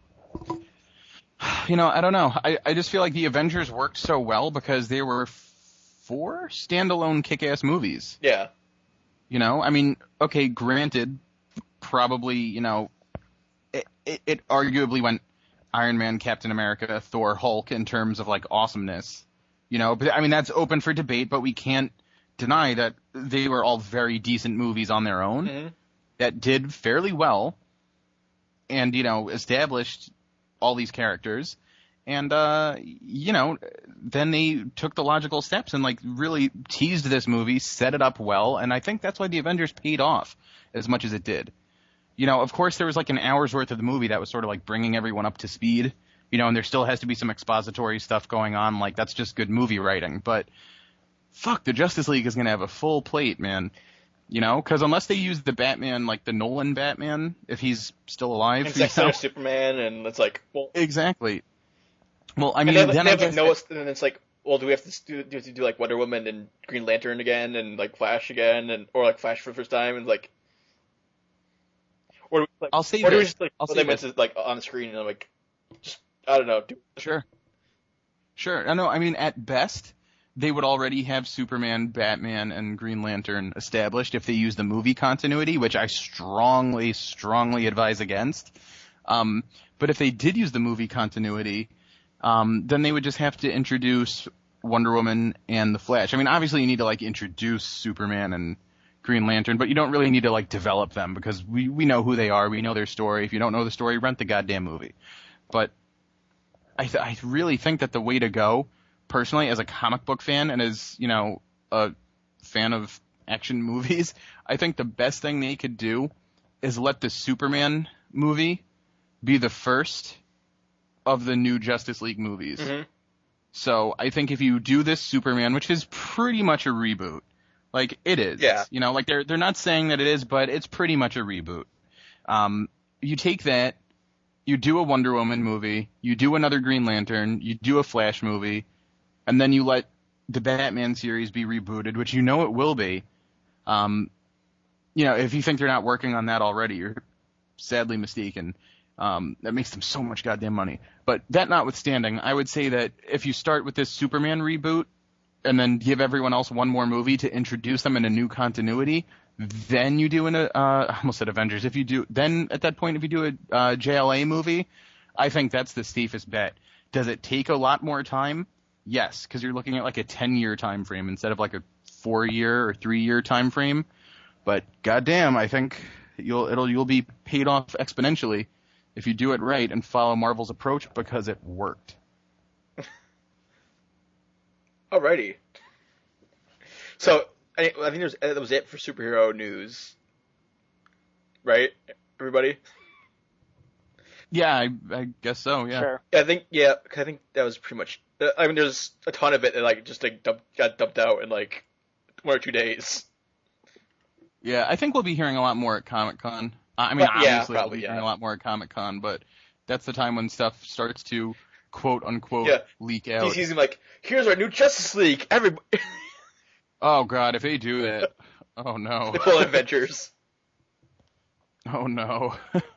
you know, I don't know. I just feel like the Avengers worked so well because they were 4 standalone kick-ass movies. Yeah. You know, I mean, okay, granted, probably, you know, it arguably went Iron Man, Captain America, Thor, Hulk in terms of, like, awesomeness. You know, but I mean, that's open for debate, but we can't deny that they were all very decent movies on their own that did fairly well and, you know, established all these characters. And, you know, then they took the logical steps and, like, really teased this movie, set it up well, and I think that's why the Avengers paid off as much as it did. You know, of course, there was, like, an hour's worth of the movie that was sort of, like, bringing everyone up to speed, you know, and there still has to be some expository stuff going on, like, that's just good movie writing, but fuck, the Justice League is gonna have a full plate, man. You know, because unless they use the Batman, like the Nolan Batman, if he's still alive, It's you like Son know? of Superman, and it's like, well, Exactly. Well, I mean, and then they I have like guess Noah, and then it's like, well, do we have to do like Wonder Woman and Green Lantern again, and like Flash again, and or like Flash for the first time, and like, or do we, like, I'll say or do we this. just like I'll put say them this. into like on the screen, and I'm like, just I don't know, Sure. I know. I mean, at best, they would already have Superman, Batman, and Green Lantern established if they use the movie continuity, which I strongly, strongly advise against. But if they did use the movie continuity, then they would just have to introduce Wonder Woman and the Flash. I mean, obviously you need to like introduce Superman and Green Lantern, but you don't really need to like develop them because we know who they are. We know their story. If you don't know the story, rent the goddamn movie. But I really think that the way to go, personally, as a comic book fan and as, you know, a fan of action movies, I think the best thing they could do is let the Superman movie be the first of the new Justice League movies. Mm-hmm. So I think if you do this Superman, which is pretty much a reboot, like it is, yeah. You know, like they're not saying that it is, but it's pretty much a reboot. You take that, you do a Wonder Woman movie, you do another Green Lantern, you do a Flash movie, and then you let the Batman series be rebooted, which you know it will be. You know, if you think they're not working on that already, you're sadly mistaken. That makes them so much goddamn money. But that notwithstanding, I would say that if you start with this Superman reboot and then give everyone else one more movie to introduce them in a new continuity, then you do I almost said Avengers. Then at that point, if you do a JLA movie, I think that's the safest bet. Does it take a lot more time? Yes, because you're looking at like a 10-year time frame instead of like a 4-year or 3-year time frame. But goddamn, I think you'll be paid off exponentially if you do it right and follow Marvel's approach because it worked. Alrighty. So I think that was it for superhero news, right? Everybody. Yeah, I guess so. Yeah. Sure. I think that was pretty much. I mean, there's a ton of it that like just like got dumped out in like 1 or 2 days. Yeah, I think we'll be hearing a lot more at Comic-Con. I mean, obviously probably, we'll be hearing a lot more at Comic-Con, but that's the time when stuff starts to quote unquote leak out. DC's like, here's our new Justice League. Everybody. Oh god, if they do that, oh no. The full adventures. Oh no.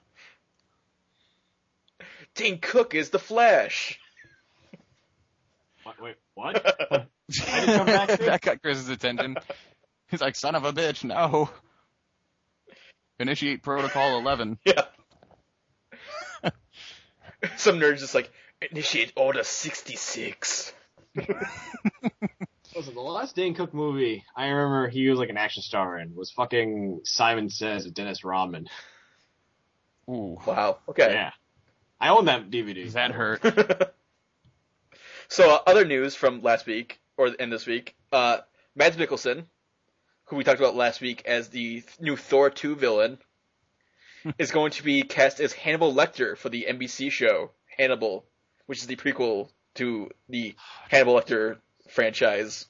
Dane Cook is the Flash. Wait, what? I didn't come back to That got Chris's attention. He's like, son of a bitch, no. Initiate Protocol 11. Yeah. Some nerd's just like, initiate Order 66. Listen, the last Dane Cook movie I remember he was like an action star in was fucking Simon Says with Dennis Rodman. Ooh. Wow. Okay. Yeah. I own that DVD. Does that hurt? So, other news from last week, and this week, Mads Mikkelsen, who we talked about last week as the new Thor 2 villain, is going to be cast as Hannibal Lecter for the NBC show Hannibal, which is the prequel to the Hannibal Lecter franchise.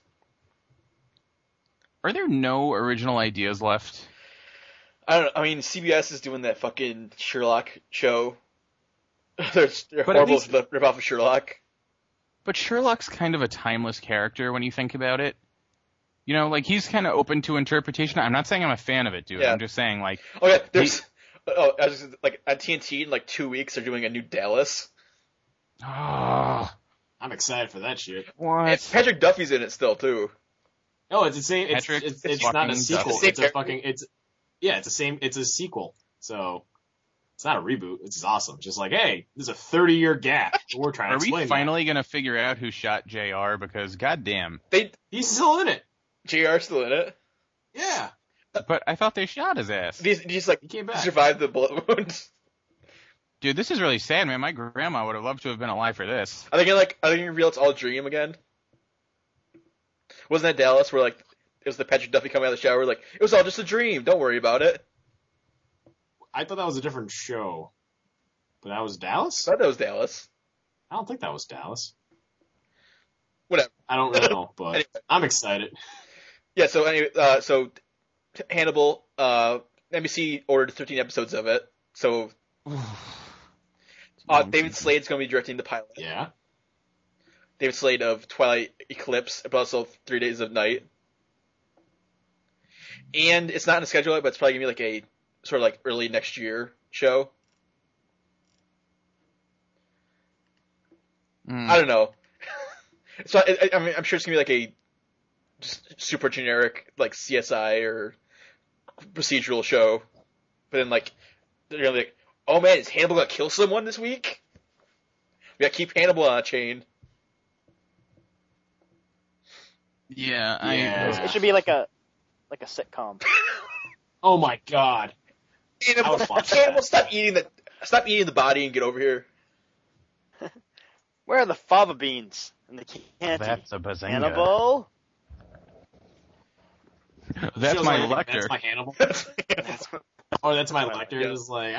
Are there no original ideas left? I don't know. I mean, CBS is doing that fucking Sherlock show. They're horrible for the rip-off of Sherlock. But Sherlock's kind of a timeless character when you think about it. You know, like, he's kind of open to interpretation. I'm not saying I'm a fan of it, dude. Yeah. I'm just saying, like... Oh, yeah, there's... I was just, like, at TNT in, like, 2 weeks, they're doing a new Dallas. Oh, I'm excited for that shit. what? And Patrick Duffy's in it still, too. No, it's the same. Patrick It's not a sequel. Duffy. It's a fucking. It's a sequel. So it's not a reboot. It's awesome. Just like, hey, there's a 30-year gap. We're trying to Are explain. we finally going to figure out who shot JR? Because, goddamn. He's still in it. JR's still in it. Yeah. But I thought they shot his ass. He's like, He came back. survived the bullet wound. Dude, this is really sad, man. My grandma would have loved to have been alive for this. Are they gonna reveal it's all a dream again? Wasn't that Dallas where, like, it was the Patrick Duffy coming out of the shower, like, it was all just a dream, don't worry about it? I thought that was a different show. But that was Dallas? I thought that was Dallas. I don't think that was Dallas. Whatever. I don't know, but Anyway. I'm excited. Yeah, so anyway, Hannibal, NBC ordered 13 episodes of it, so David Slade's going to be directing the pilot. Yeah. David Slade of Twilight Eclipse, but also 3 Days of Night. And it's not in the schedule yet, but it's probably going to be like a sort of like early next year show. I don't know. So I mean, I'm sure it's going to be like a just super generic like CSI or procedural show. But then like they're going to be like, Oh man, is Hannibal gonna kill someone this week? We gotta keep Hannibal on a chain. Yeah, It should be like a sitcom. Oh my god. Hannibal, stop eating the body and get over here. Where are the fava beans in the candy? That's a bazinga. Hannibal. That's my Lecter. That's my Hannibal. That's my Lecter. Yeah. It's like,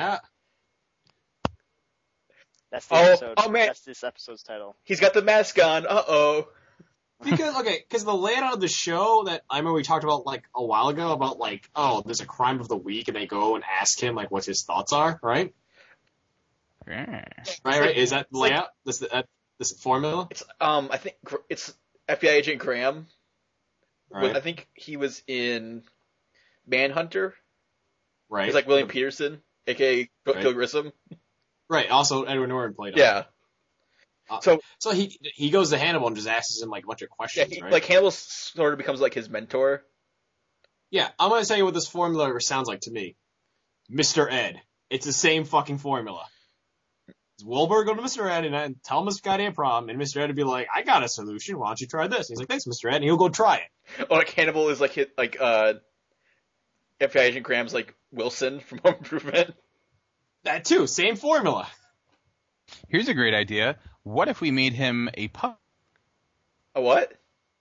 That's the episode. Oh man, That's this episode's title. he's got the mask on. Because the layout of the show that I remember we talked about like a while ago about like, oh, there's a crime of the week, and they go and ask him like what his thoughts are, right? Yeah. Right. Is that the layout? This formula? It's I think it's FBI agent Graham. Right. I think he was in Manhunter. Right. He's like William Peterson, aka Bill Grissom. Right. Also, Edward Norton played him. Yeah. So he goes to Hannibal and just asks him like a bunch of questions, right? Like Hannibal sort of becomes like his mentor. Yeah, I'm gonna tell you what this formula sounds like to me. Mr. Ed. It's the same fucking formula. Wilbur go to Mr. Ed and tell him his goddamn problem, and Mr. Ed would be like, "I got a solution. Why don't you try this?" And he's like, "Thanks, Mr. Ed," and he'll go try it. Oh, like Hannibal is like FBI agent Graham's like Wilson from Home Improvement. That too, same formula. Here's a great idea. What if we made him a pup? A what?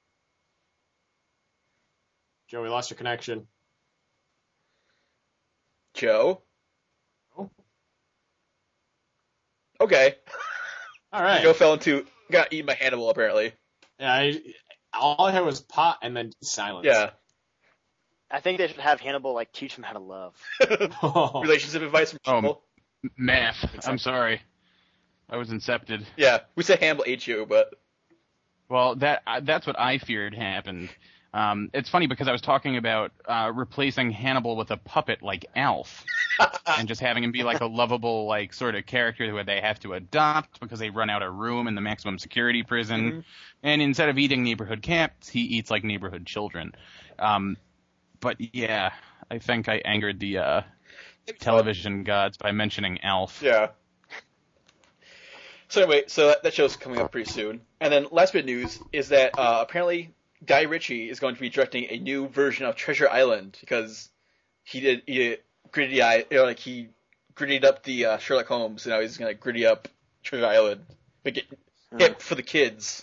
Joe, we lost your connection. Joe? Oh. Okay. All right. Joe fell into got eaten by Hannibal apparently. Yeah, all I heard was pot and then silence. Yeah. I think they should have Hannibal like teach him how to love. Relationship advice from Hannibal. Math. I'm sorry. I was incepted. Yeah, we said Hannibal ate you, but well, that's what I feared happened. It's funny because I was talking about replacing Hannibal with a puppet like Alf, and just having him be like a lovable, like sort of character who they have to adopt because they run out of room in the maximum security prison, Mm-hmm. and instead of eating neighborhood cats, he eats like neighborhood children. But yeah, I think I angered the television gods by mentioning Alf. yeah. So anyway, that show's coming up pretty soon. And then last bit of news is that apparently Guy Ritchie is going to be directing a new version of Treasure Island because he gritty eye, like he grittied up the Sherlock Holmes, and now he's gonna gritty up Treasure Island, make it hip for the kids.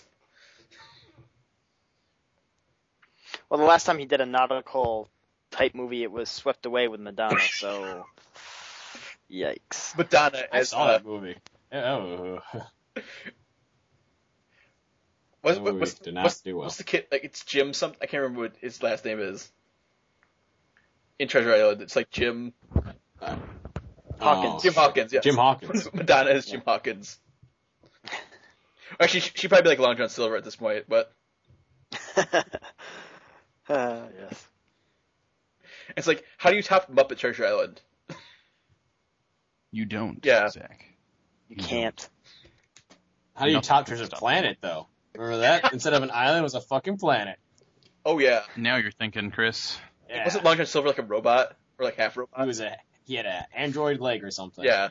Well, the last time he did a nautical type movie, it was Swept Away with Madonna. So, yikes. Madonna I as saw that movie. Oh. What's did not do well. What's the kid? Like it's Jim something. I can't remember what his last name is. In Treasure Island, it's like Jim Hawkins. Jim Hawkins. Yeah. Jim Hawkins. Madonna is Jim Hawkins. Actually, she'd probably be like Long John Silver at this point, but Yes. it's like, how do you top Muppet Treasure Island? You don't, Yeah. Zach. You can't. How do you No. top Treasure Planet, though? Remember that? Instead of an island, it was a fucking planet. Oh yeah. Now you're thinking, Chris. Yeah. Wasn't Long John Silver like a robot or like half robot? He had an android leg or something. Yeah.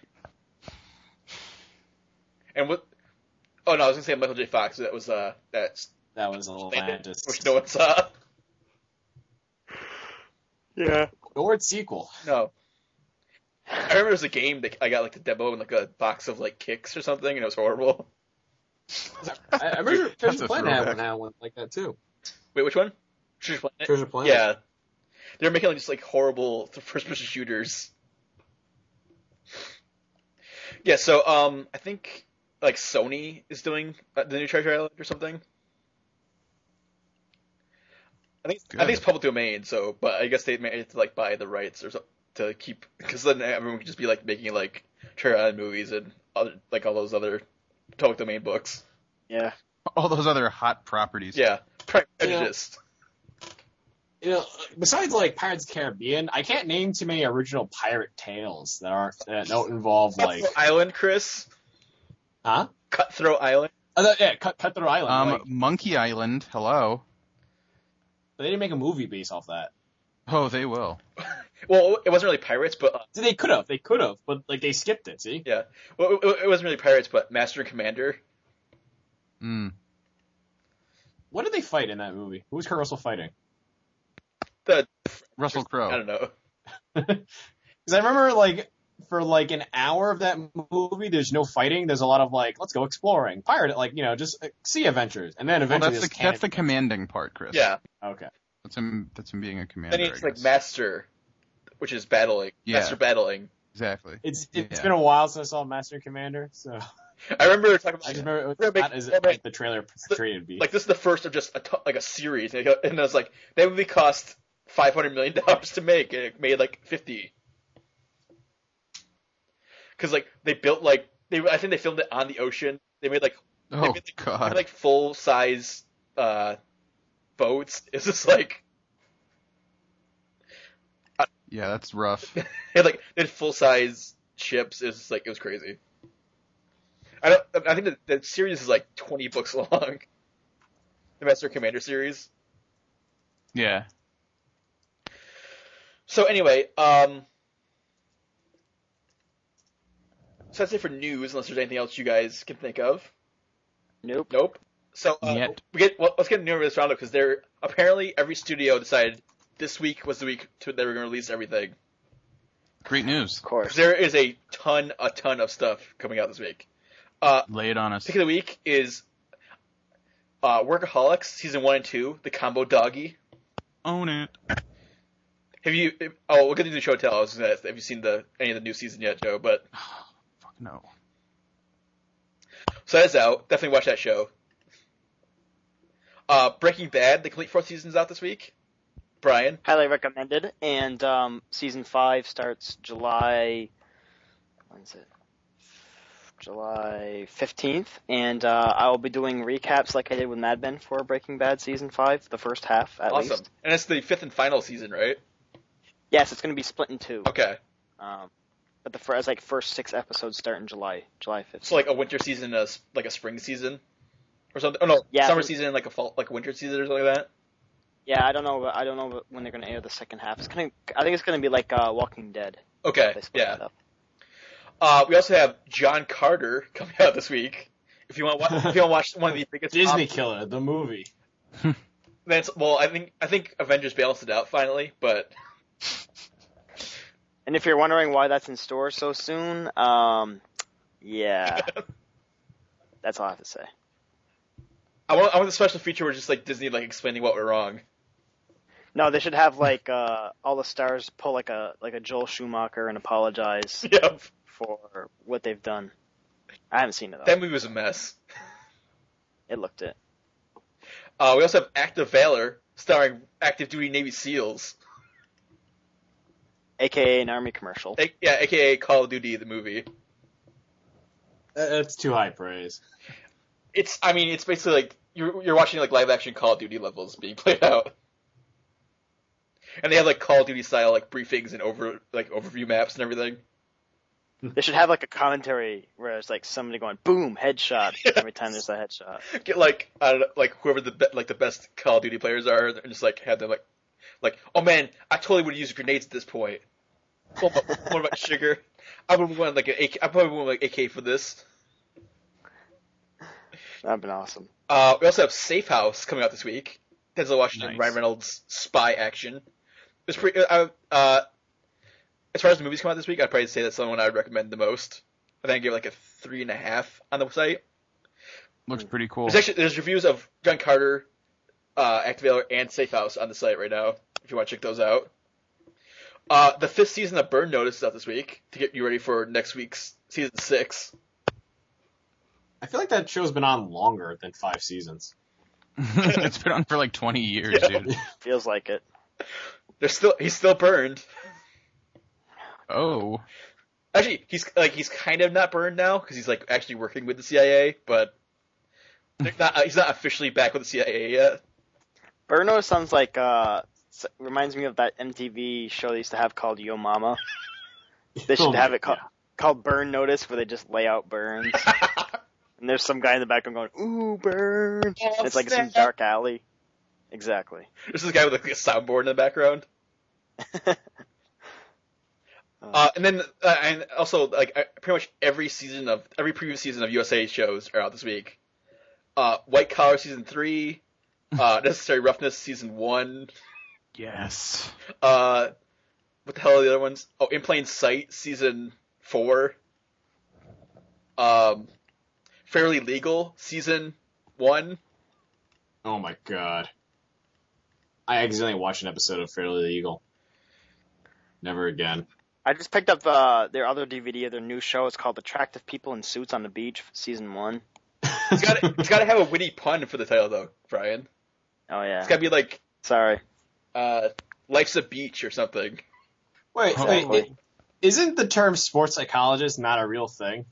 And what? Oh no, I was gonna say Michael J. Fox. That was That was Atlantis. which no one saw. Yeah. Or its sequel. No. I remember there was a game that I got like the demo in like a box of like kicks or something, and it was horrible. I remember That's Treasure a Planet throwback. had one like that too. Wait, which one? Treasure Planet. Treasure Planet. Yeah. They're making like just like horrible first-person shooters. Yeah, so I think like Sony is doing the new Treasure Island or something. I think it's public domain, so but I guess they may have to like buy the rights or something to keep, because then everyone could just be like making like Treasure Island movies and other, like all those other public domain books. Yeah. All those other hot properties. Yeah, Prejudice. You know, besides like Pirates of the Caribbean, I can't name too many original pirate tales that don't involve like Cutthroat Island, Chris. Huh? Cutthroat Island. Cutthroat Island. Monkey Island. Hello. They didn't make a movie based off that. Oh, they will. Well, it wasn't really pirates, but They could have, but like they skipped it. See? yeah. Well, it wasn't really pirates, but Master and Commander. What did they fight in that movie? Who was Kurt Russell fighting? The Russell Crowe. I don't know. Because I remember, like, for like an hour of that movie, there's no fighting. There's a lot of like, let's go exploring, pirate, like, you know, just sea adventures, and then Well, eventually that's the commanding part, Chris. Yeah. Okay. That's him being a commander. Then it's I like guess. Master, which is battling. Yeah. Master battling. Exactly. It's Yeah. been a while since I saw Master and Commander, so I remember talking about. I just remember it We're was gonna not as make- like the trailer portrayed to be. Like this is the first of just like a series, and I was like, that movie cost $500 million to make, and it made like 50. Because like they built like I think they filmed it on the ocean. They made like Oh, they made, God. They made, like full size boats. It's just like Yeah, that's rough. they had full size ships. It was crazy. I think the series is like 20 books long. The Master Commander series. Yeah. So anyway, so that's it for news, unless there's anything else you guys can think of. Nope. So Yet. let's get into this roundup, because apparently every studio decided this week was the week they were going to release everything. Great news. Of course. There is a ton of stuff coming out this week. Lay it on us. Pick of the week is Workaholics season 1 and 2, the combo doggy. Own it. We'll get into the show tell. I was gonna ask, have you seen any of the new season yet, Joe? But Fuck no. so that's out. Definitely watch that show. Breaking Bad, the complete 4th season is out this week. Brian, Highly recommended. And season 5 starts July. When is it? July 15th. And I will be doing recaps like I did with Mad Men for Breaking Bad season 5, the first half at awesome. least. And it's the 5th and final season, right? Yes, it's going to be split in 2. Okay. But the first 6 episodes start in July 5th. So like a winter season, like a spring season, or something. Oh no, Yeah, summer season, like a fall, like a winter season or something like that. Yeah, I don't know when they're going to air the second half. I think it's going to be like Walking Dead. Okay, They split yeah. that up. We also have John Carter coming out this week. If you want to watch one of the biggest Disney Killer, the movie. then I think Avengers balanced it out finally, but And if you're wondering why that's in store so soon, yeah, that's all I have to say. I want the special feature where just like Disney like explaining what went wrong. No, they should have like all the stars pull like a Joel Schumacher and apologize Yep. for what they've done. I haven't seen it though. That movie was a mess. It looked it. We also have Act of Valor, starring active duty Navy SEALs. AKA an Army commercial. AKA Call of Duty, the movie. That's too high praise. It's basically like you're watching like live action Call of Duty levels being played out. And they have like Call of Duty style like briefings and overview maps and everything. They should have like a commentary where it's like somebody going boom headshot every time there's a headshot. Get like I don't know, like whoever the best Call of Duty players are, and just like have them like oh man, I totally would use grenades at this point. What about sugar? I would want like an AK. I probably want like AK for this. That'd been awesome. We also have Safe House coming out this week. Denzel Washington, Nice. Ryan Reynolds spy action. It's pretty. As far as the movies come out this week, I'd probably say that's the one I would recommend the most. I think I gave it like a 3.5 on the site. Looks pretty cool. There's reviews of John Carter, Act of Valor, and Safe House on the site right now. If you want to check those out. The 5th season of Burn Notice is out this week to get you ready for next week's season 6. I feel like that show's been on longer than 5 seasons. It's been on for like 20 years, Yeah. dude. Feels like it. He's still burned. Oh. Actually, he's kind of not burned now because he's like actually working with the CIA, but he's not officially back with the CIA yet. Burn Notice sounds like reminds me of that MTV show they used to have called Yo Mama. They should have it called Burn Notice, where they just lay out burns. And there's some guy in the background going, "Ooh, burn!" Oh, And it's like snap. some dark alley. Exactly. There's this guy with like a soundboard in the background. And then, and also, like, pretty much every previous season of USA shows are out this week. White Collar season 3, Necessary Roughness season 1. Yes. What the hell are the other ones? Oh, In Plain Sight season 4. Fairly Legal season 1. Oh my god. I accidentally watched an episode of Fairly Legal. Never again. I just picked up their other DVD of their new show. It's called Attractive People in Suits on the Beach, season 1. It's got to have a witty pun for the title, though, Brian. Oh yeah. It's got to be like, sorry, Life's a Beach or something. Wait, isn't the term sports psychologist not a real thing?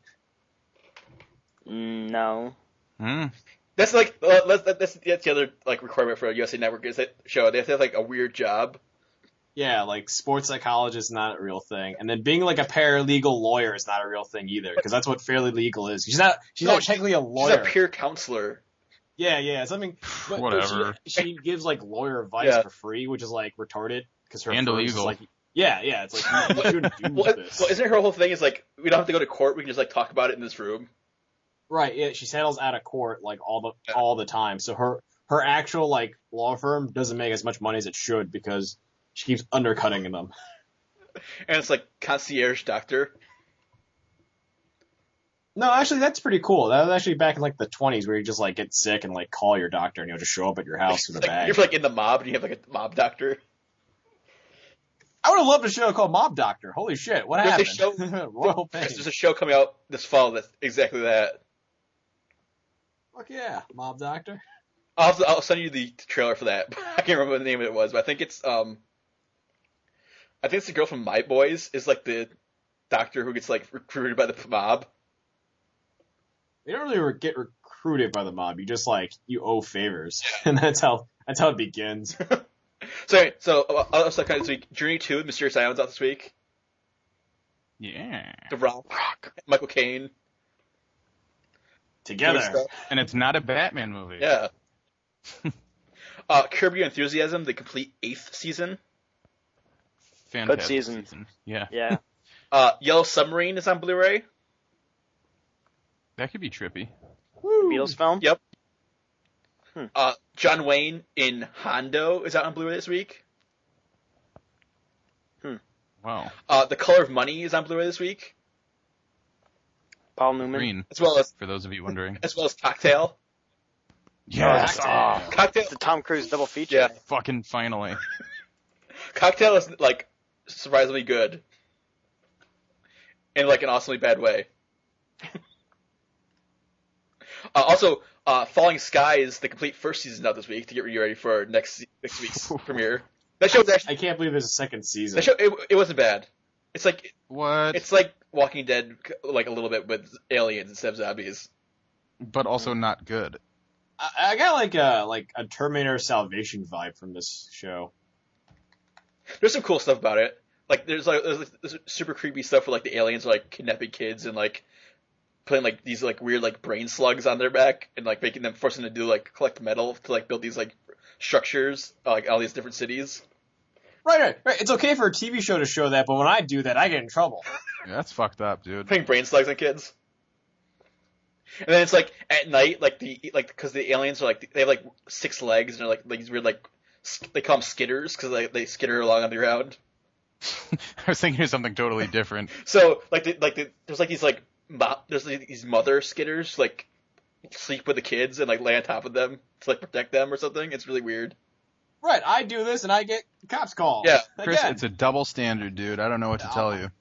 No. That's like that's the other like requirement for a USA Network is that show. They have to have like a weird job. Yeah, like sports psychologist is not a real thing, and then being like a paralegal lawyer is not a real thing either, because that's what Fairly Legal is. She's not technically a lawyer. She's a peer counselor. Yeah, something. Whatever. She gives like lawyer advice for free, which is like retarded because her and firm illegal. is like, yeah, it's like you shouldn't do this. Well, isn't her whole thing is like we don't have to go to court? We can just like talk about it in this room. Right. Yeah, she settles out of court like all the time. So her actual like law firm doesn't make as much money as it should because she keeps undercutting them. And it's like concierge doctor. No, actually, that's pretty cool. That was actually back in like the 20s where you just like get sick and like call your doctor and he'll just show up at your house with a bag. You're like in the mob and you have like a mob doctor. I would have loved a show called Mob Doctor. Holy shit, what happened? Royal Pain. There's a show coming out this fall that's exactly that. Fuck yeah, Mob Doctor. I'll send you the trailer for that. I can't remember what the name of it was, but I think it's the girl from My Boys is like the doctor who gets like recruited by the mob. You don't really get recruited by the mob. You just like you owe favors, and that's how it begins. So also kind of this week, Journey 2, Mysterious Islands out this week. Yeah. The Rock. Michael Caine. Together. And it's not a Batman movie. Yeah. Curb Your Enthusiasm, the complete 8th season. Fantastic good season. Yeah. Yeah. Yellow Submarine is on Blu-ray. That could be trippy. Beatles film? Yep. John Wayne in Hondo is out on Blu-ray this week. Wow. The Color of Money is on Blu-ray this week. Paul Newman. Green. As well as, for those of you wondering. As well as Cocktail. Yes. Cocktail. It's the Tom Cruise double feature. Yeah. Fucking finally. Cocktail is like surprisingly good. In like an awesomely bad way. Also, Falling Skies, the complete first season out this week to get you ready for next week's premiere. That show's actually. I can't believe there's a second season. That show it wasn't bad. It's like what? It's like Walking Dead, like a little bit with aliens instead of zombies. But also not good. I got like a Terminator Salvation vibe from this show. There's some cool stuff about it. Like there's super creepy stuff where like the aliens are like kidnapping kids and like putting like these like weird like brain slugs on their back and like forcing them to do like collect metal to like build these like structures like all these different cities. Right. It's okay for a TV show to show that, but when I do that, I get in trouble. Yeah, that's fucked up, dude. Putting brain slugs on kids. And then it's like at night, because the aliens are like they have like 6 legs and they're like these weird like they call them skitters because they skitter along on the ground. I was thinking of something totally different. So there's like these like there's these mother skitters like sleep with the kids and like lay on top of them to like protect them or something. It's really weird. Right, I do this and I get cops calls. Yeah, Chris, again. it's a double standard, dude. I don't know what to tell you.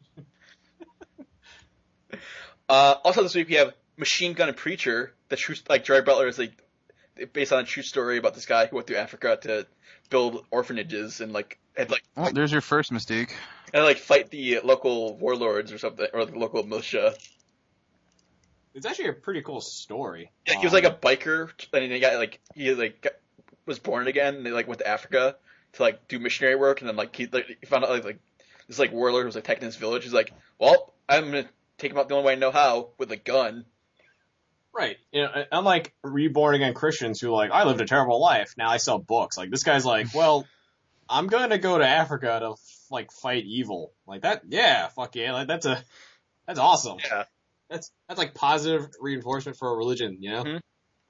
Also this week we have Machine Gun Preacher, the true like Gerard Butler is like based on a true story about this guy who went to Africa to build orphanages and like had like Oh, there's your first mistake. And like fight the local warlords or something or the local militia. It's actually a pretty cool story. Yeah, he was like a biker and he was born again and they like went to Africa to like do missionary work and then like he found out like this like warlord who was attacking his village. He's like, well, I'm gonna take him out the only way I know how with a gun. Right. You know, unlike reborn again Christians who like, I lived a terrible life, now I sell books. Like this guy's like, well, I'm gonna go to Africa to like fight evil. Like that, yeah, fuck yeah, like that's awesome. Yeah. That's like positive reinforcement for a religion, you know? Mm-hmm.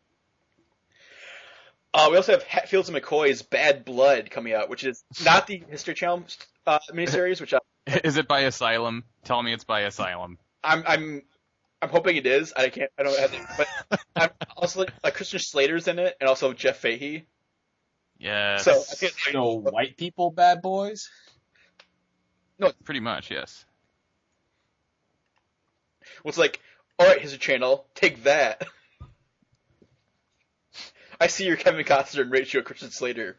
We also have Hatfields and McCoy's Bad Blood coming out, which is not the History Channel miniseries, which Is it by Asylum? Tell me it's by Asylum. I'm hoping it is. I don't have to, but I'm also like Christian Slater's in it, and also Jeff Fahey. Yes. So I think white people bad boys. No, pretty much, yes. Well, it's like, all right, History Channel, take that. I see your Kevin Costner and Rachel Christian Slater.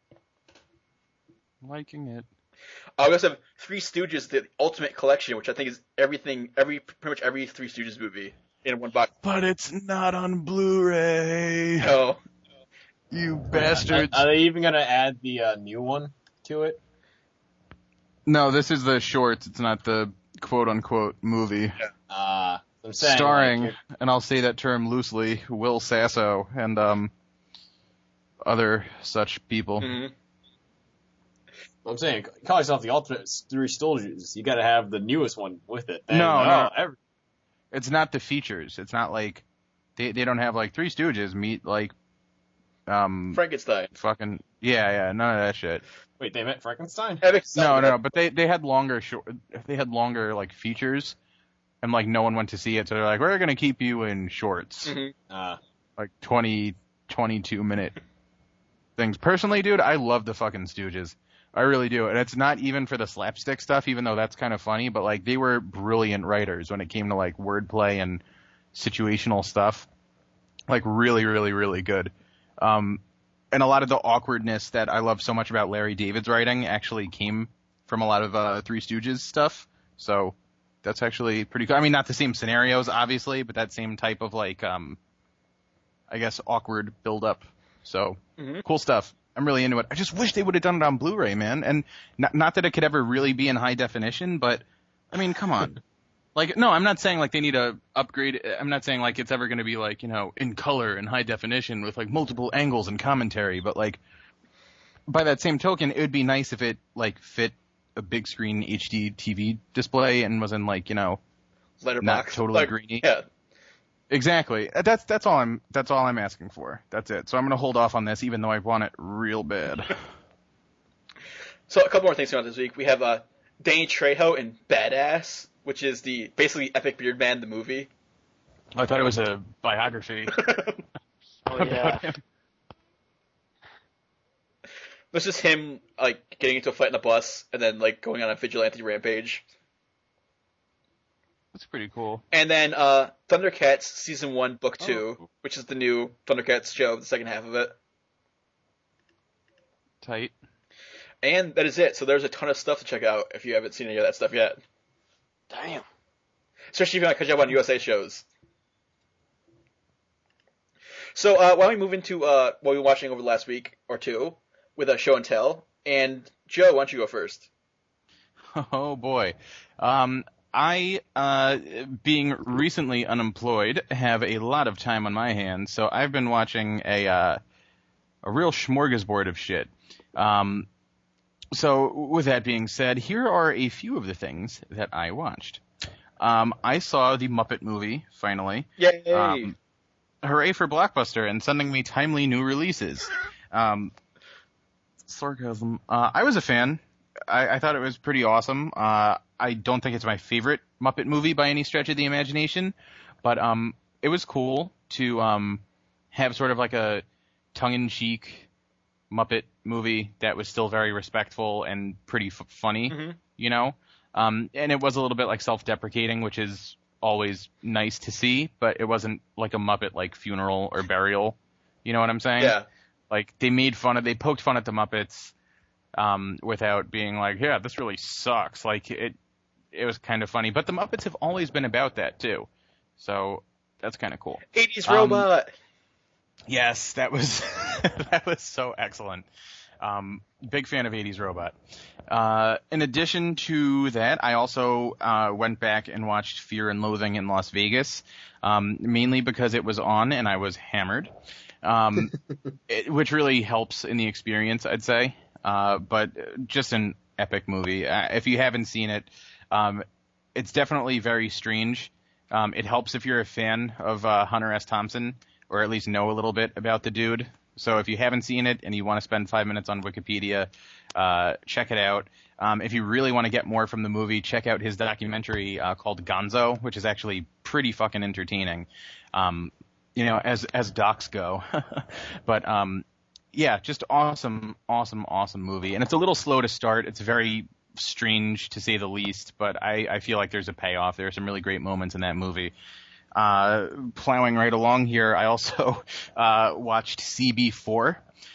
Liking it. We also have Three Stooges, the Ultimate Collection, which I think is pretty much every Three Stooges movie in one box. But it's not on Blu-ray. No. You bastards. Are they even gonna add the new one to it? No, this is the shorts. It's not the quote-unquote movie. I'm saying, starring, like, and I'll say that term loosely, Will Sasso and other such people. Mm-hmm. I'm saying, call yourself the Ultimate Three Stooges. You got to have the newest one with it. No. It's not the features. It's not like they don't have like Three Stooges meet like Frankenstein. Fucking none of that shit. Wait, they meant Frankenstein? No, but they had longer like features, and like no one went to see it, so they're like, we're gonna keep you in shorts, like 22 minute things. Personally, dude, I love the fucking Stooges. I really do. And it's not even for the slapstick stuff, even though that's kind of funny, but like they were brilliant writers when it came to like wordplay and situational stuff. Like really, really, really good. And a lot of the awkwardness that I love so much about Larry David's writing actually came from a lot of Three Stooges stuff. So that's actually pretty cool. I mean, not the same scenarios, obviously, but that same type of like, I guess, awkward build-up. So cool stuff. I'm really into it. I just wish they would have done it on Blu-ray, man. And not that it could ever really be in high definition, but I mean, come on. Like, no, I'm not saying like they need to upgrade. I'm not saying like it's ever going to be like, you know, in color and high definition with like multiple angles and commentary. But like, by that same token, it would be nice if it like fit a big screen HD TV display and was in like, you know, letterbox, not totally greeny. Yeah. Exactly. That's all I'm asking for. That's it. So I'm going to hold off on this, even though I want it real bad. So a couple more things about this week. We have Danny Trejo in Badass, which is the basically Epic Beard Man, the movie. I thought it was a biography. Oh yeah. This is him like getting into a fight in a bus and then like going on a vigilante rampage. That's pretty cool. And then Thundercats Season 1, Book 2, which is the new Thundercats show, the second half of it. Tight. And that is it. So there's a ton of stuff to check out if you haven't seen any of that stuff yet. Damn. Especially if you want to catch up on USA shows. So why don't we move into what we were watching over the last week or two with a show and tell. And Joe, why don't you go first? Oh boy. I, being recently unemployed, have a lot of time on my hands, so I've been watching a real smorgasbord of shit. So with that being said, here are a few of the things that I watched. I saw the Muppet movie, finally. Yay! Hooray for Blockbuster and sending me timely new releases. Sarcasm. I was a fan. I thought it was pretty awesome. I don't think it's my favorite Muppet movie by any stretch of the imagination, but it was cool to have sort of like a tongue-in-cheek Muppet movie that was still very respectful and pretty funny, you know? And it was a little bit like self-deprecating, which is always nice to see, but it wasn't like a Muppet like funeral or burial. You know what I'm saying? Yeah. Like they poked fun at the Muppets without being like, yeah, this really sucks. Like it was kind of funny, but the Muppets have always been about that too. So that's kind of cool. 80s robot. Yes, that was that was so excellent. Big fan of 80s Robot. In addition to that, I also went back and watched Fear and Loathing in Las Vegas, mainly because it was on and I was hammered, which really helps in the experience, I'd say. but just an epic movie. If you haven't seen it, it's definitely very strange. It helps if you're a fan of Hunter S. Thompson, or at least know a little bit about the dude. So if you haven't seen it and you want to spend 5 minutes on Wikipedia, check it out. If you really want to get more from the movie, check out his documentary called Gonzo, which is actually pretty fucking entertaining, as docs go. But yeah, just awesome movie. And it's a little slow to start. It's very strange, to say the least, but I feel like there's a payoff. There are some really great moments in that movie. Plowing right along here, I also watched CB4.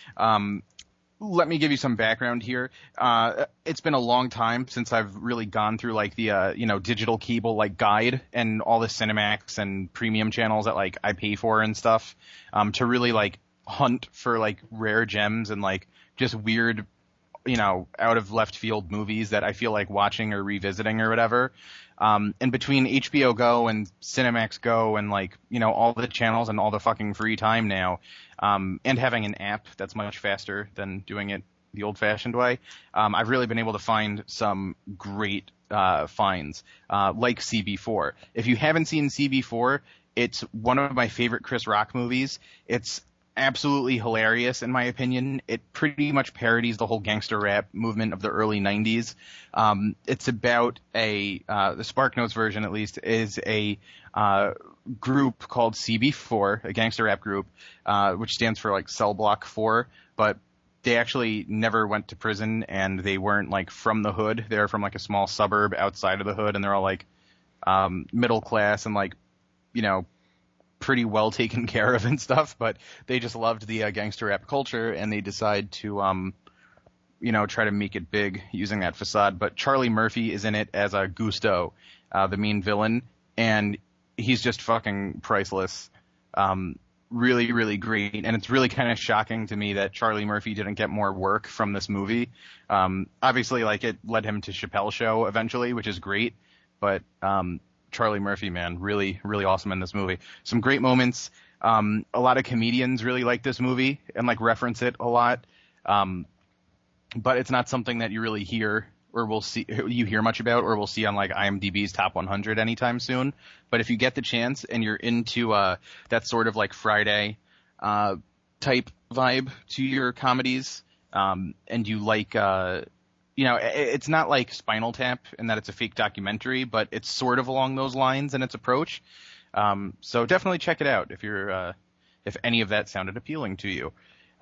Let me give you some background here. It's been a long time since I've really gone through like the digital cable like guide and all the Cinemax and premium channels that like I pay for and stuff, to really like hunt for like rare gems and like just weird, out of left field movies that I feel like watching or revisiting or whatever. And between HBO Go and Cinemax Go and like, all the channels and all the fucking free time now, and having an app that's much faster than doing it the old fashioned way, I've really been able to find some great, finds, like CB4. If you haven't seen CB4, it's one of my favorite Chris Rock movies. It's absolutely hilarious, in my opinion. It pretty much parodies the whole gangster rap movement of the early 90s. It's about the SparkNotes version, at least, is a group called CB4, a gangster rap group, which stands for like Cell Block 4, but they actually never went to prison, and they weren't like from the hood. They're from like a small suburb outside of the hood, and they're all like middle class and like, pretty well taken care of and stuff, but they just loved the gangster rap culture, and they decide to try to make it big using that facade. But Charlie Murphy is in it as a Gusto, the main villain, and he's just fucking priceless. Really, really great, and it's really kind of shocking to me that Charlie Murphy didn't get more work from this movie. Obviously, like, it led him to Chappelle's Show eventually, which is great, but Charlie Murphy, man, really, really awesome in this movie. Some great moments. A lot of comedians really like this movie and like reference it a lot. But it's not something that you really hear or you hear much about, or will see on like IMDb's top 100 anytime soon. But if you get the chance and you're into that sort of like Friday type vibe to your comedies, and you like it's not like Spinal Tap in that it's a fake documentary, but it's sort of along those lines in its approach. So definitely check it out if any of that sounded appealing to you.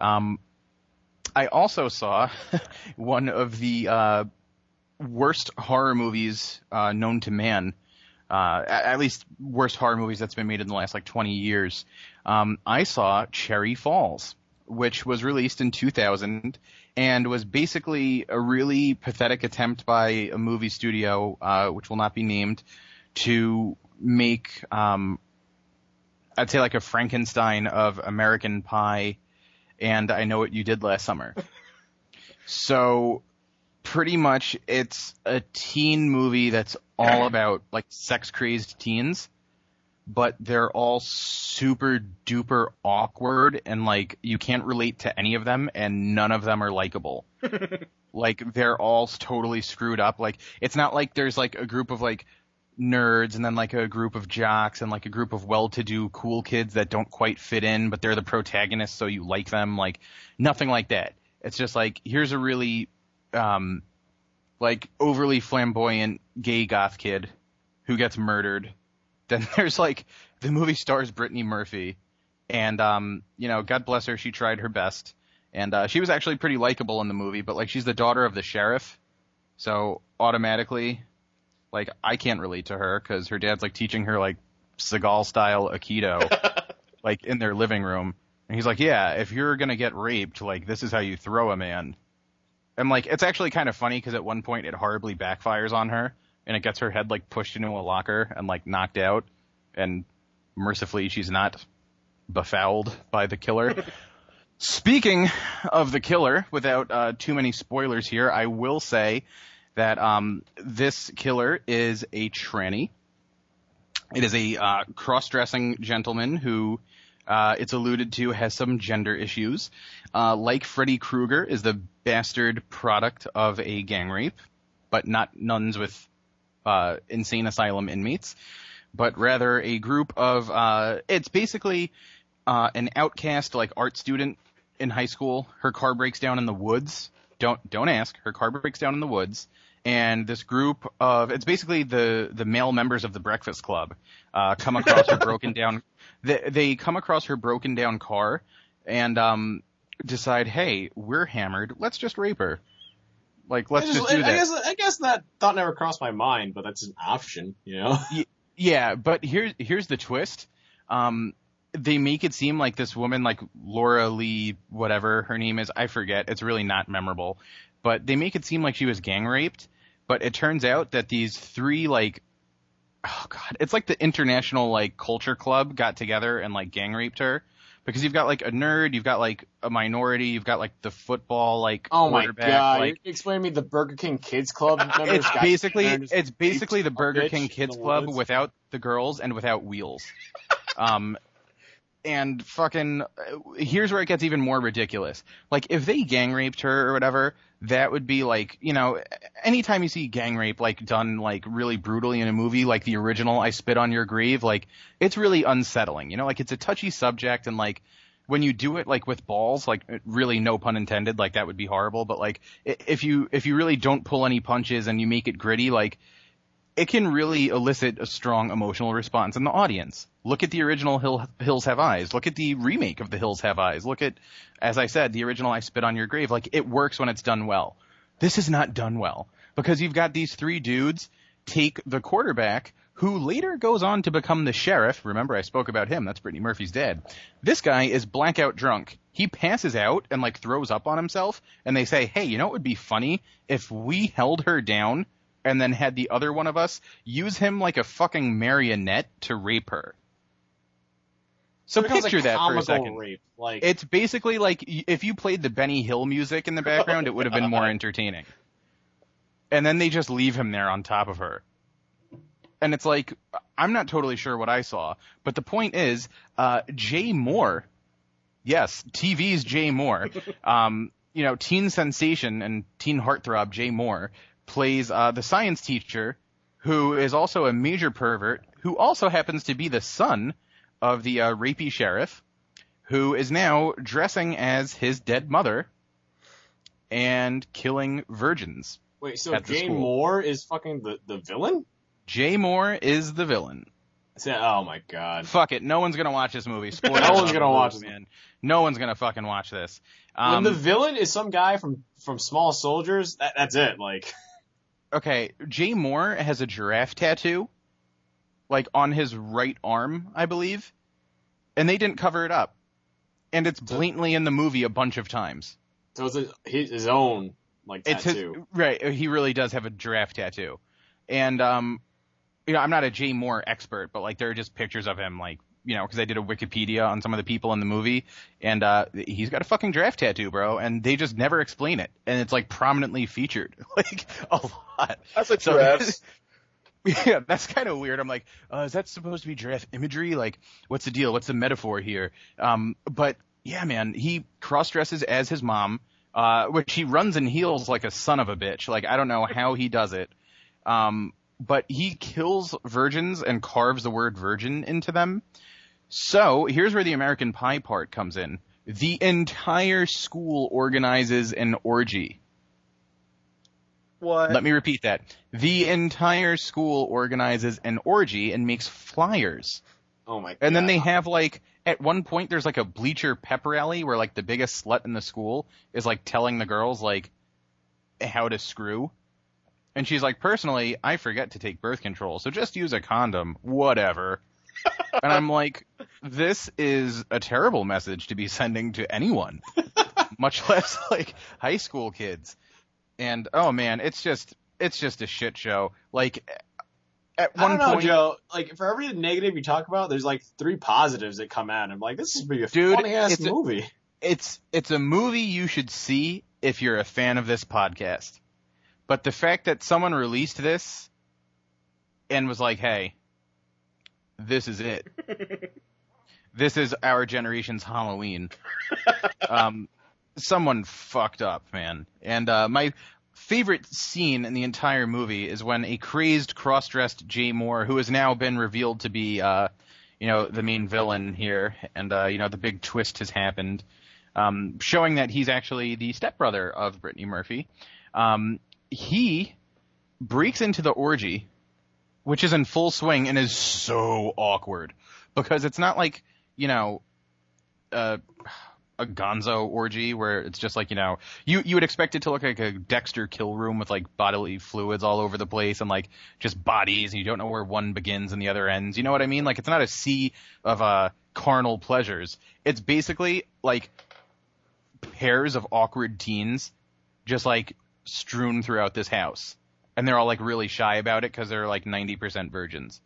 I also saw one of the worst horror movies known to man, at least worst horror movies that's been made in the last like 20 years. I saw Cherry Falls, which was released in 2000 and was basically a really pathetic attempt by a movie studio, which will not be named, to make, I'd say like a Frankenstein of American Pie and I Know What You Did Last Summer. So pretty much it's a teen movie that's all about like sex crazed teens, but they're all super duper awkward and like you can't relate to any of them and none of them are likable. Like they're all totally screwed up. Like it's not like there's like a group of like nerds and then like a group of jocks and like a group of well-to-do cool kids that don't quite fit in, but they're the protagonists so you like them. Like nothing like that. It's just like, here's a really like overly flamboyant gay goth kid who gets murdered. Then there's like the movie stars Brittany Murphy, and God bless her, she tried her best, and she was actually pretty likable in the movie. But like she's the daughter of the sheriff, so automatically, like I can't relate to her because her dad's like teaching her like Seagal style Aikido, like in their living room, and he's like, yeah, if you're gonna get raped, like this is how you throw a man. And like it's actually kind of funny because at one point it horribly backfires on her. And it gets her head, like, pushed into a locker and, like, knocked out. And mercifully, she's not befouled by the killer. Speaking of the killer, without too many spoilers here, I will say that this killer is a tranny. It is a cross-dressing gentleman who It's alluded to has some gender issues. Like Freddy Krueger is the bastard product of a gang rape, but not nuns with insane asylum inmates, but rather a group of it's basically an outcast like art student in high school. Her car breaks down in the woods. Don't ask. Her car breaks down in the woods. And this group of, it's basically the male members of the Breakfast Club, come across her broken down, they come across her broken down car and, decide, hey, we're hammered, let's just rape her. Like, let's just do that. I guess that thought never crossed my mind, but that's an option, you know? Yeah, but here's the twist. They make it seem like this woman, like Laura Lee, whatever her name is, I forget, it's really not memorable. But they make it seem like she was gang raped. But it turns out that these three, like, oh god, it's like the international, like, culture club got together and, like, gang raped her. Because you've got, like, a nerd, you've got, like, a minority, you've got, like, the football, like, oh quarterback. My god, like, you're explaining me the Burger King Kids Club? It's basically the Burger King Kids Club without the girls and without wheels. And fucking, here's where it gets even more ridiculous. Like, if they gang raped her or whatever, that would be like, you know, anytime you see gang rape, like, done, like, really brutally in a movie, like the original I Spit on Your Grave, like, it's really unsettling, you know? Like, it's a touchy subject, and, like, when you do it, like, with balls, like, really no pun intended, like, that would be horrible, but, like, if you really don't pull any punches and you make it gritty, like, it can really elicit a strong emotional response in the audience. Look at the original Hills Have Eyes. Look at the remake of The Hills Have Eyes. Look at, as I said, the original I Spit on Your Grave. Like, it works when it's done well. This is not done well. Because you've got these three dudes take the quarterback, who later goes on to become the sheriff. Remember, I spoke about him. That's Brittany Murphy's dad. This guy is blackout drunk. He passes out and, like, throws up on himself. And they say, hey, you know what would be funny? If we held her down and then had the other one of us use him like a fucking marionette to rape her. So picture that for a second. Rape. Like, it's basically like if you played the Benny Hill music in the background, it would have been more entertaining. And then they just leave him there on top of her. And it's like, I'm not totally sure what I saw, but the point is, Jay Moore, yes, TV's Jay Moore, you know, teen sensation and teen heartthrob Jay Moore, plays the science teacher, who is also a major pervert, who also happens to be the son of the rapey sheriff, who is now dressing as his dead mother and killing virgins. Wait, so Jay Moore is fucking the villain? Jay Moore is the villain. Oh my god. Fuck it, no one's gonna watch this movie. Spoilers. No one's gonna watch this, man. No one's gonna fucking watch this. When the villain is some guy from Small Soldiers, that's it, like... Okay, Jay Moore has a giraffe tattoo, like, on his right arm, I believe. And they didn't cover it up. And it's blatantly in the movie a bunch of times. So it's his own, like, tattoo. Right, he really does have a giraffe tattoo. And, you know, I'm not a Jay Moore expert, but, like, there are just pictures of him, like, you know, because I did a Wikipedia on some of the people in the movie, and he's got a fucking giraffe tattoo, bro, and they just never explain it. And it's, like, prominently featured, like, a lot. That's like giraffes. Yeah, that's kind of weird. I'm like, is that supposed to be giraffe imagery? Like, what's the deal? What's the metaphor here? But, yeah, man, he cross-dresses as his mom, which he runs in heels like a son of a bitch. Like, I don't know how he does it. But he kills virgins and carves the word virgin into them. So, here's where the American Pie part comes in. The entire school organizes an orgy. What? Let me repeat that. The entire school organizes an orgy and makes flyers. Oh my god. And then they have, like, at one point there's, like, a bleacher pep rally where, like, the biggest slut in the school is, like, telling the girls, like, how to screw. And she's like, personally, I forget to take birth control, so just use a condom. Whatever. And I'm like, this is a terrible message to be sending to anyone. Much less, like, high school kids. And, oh man, it's just a shit show. Like, at one point... I don't know, Joe. Like, for every negative you talk about, there's, like, 3 positives that come out. I'm like, this is a funny-ass movie. It's a movie you should see if you're a fan of this podcast. But the fact that someone released this and was like, hey, this is it. This is our generation's Halloween. Someone fucked up, man. And my favorite scene in the entire movie is when a crazed, cross-dressed Jay Moore, who has now been revealed to be, the main villain here, and, the big twist has happened, showing that he's actually the stepbrother of Brittany Murphy. He breaks into the orgy, which is in full swing and is so awkward, because it's not like, a gonzo orgy where it's just like, you would expect it to look like a Dexter kill room with like bodily fluids all over the place and like just bodies, and you don't know where one begins and the other ends. You know what I mean? Like, it's not a sea of carnal pleasures. It's basically like pairs of awkward teens just like strewn throughout this house. And they're all like really shy about it because they're like 90% virgins.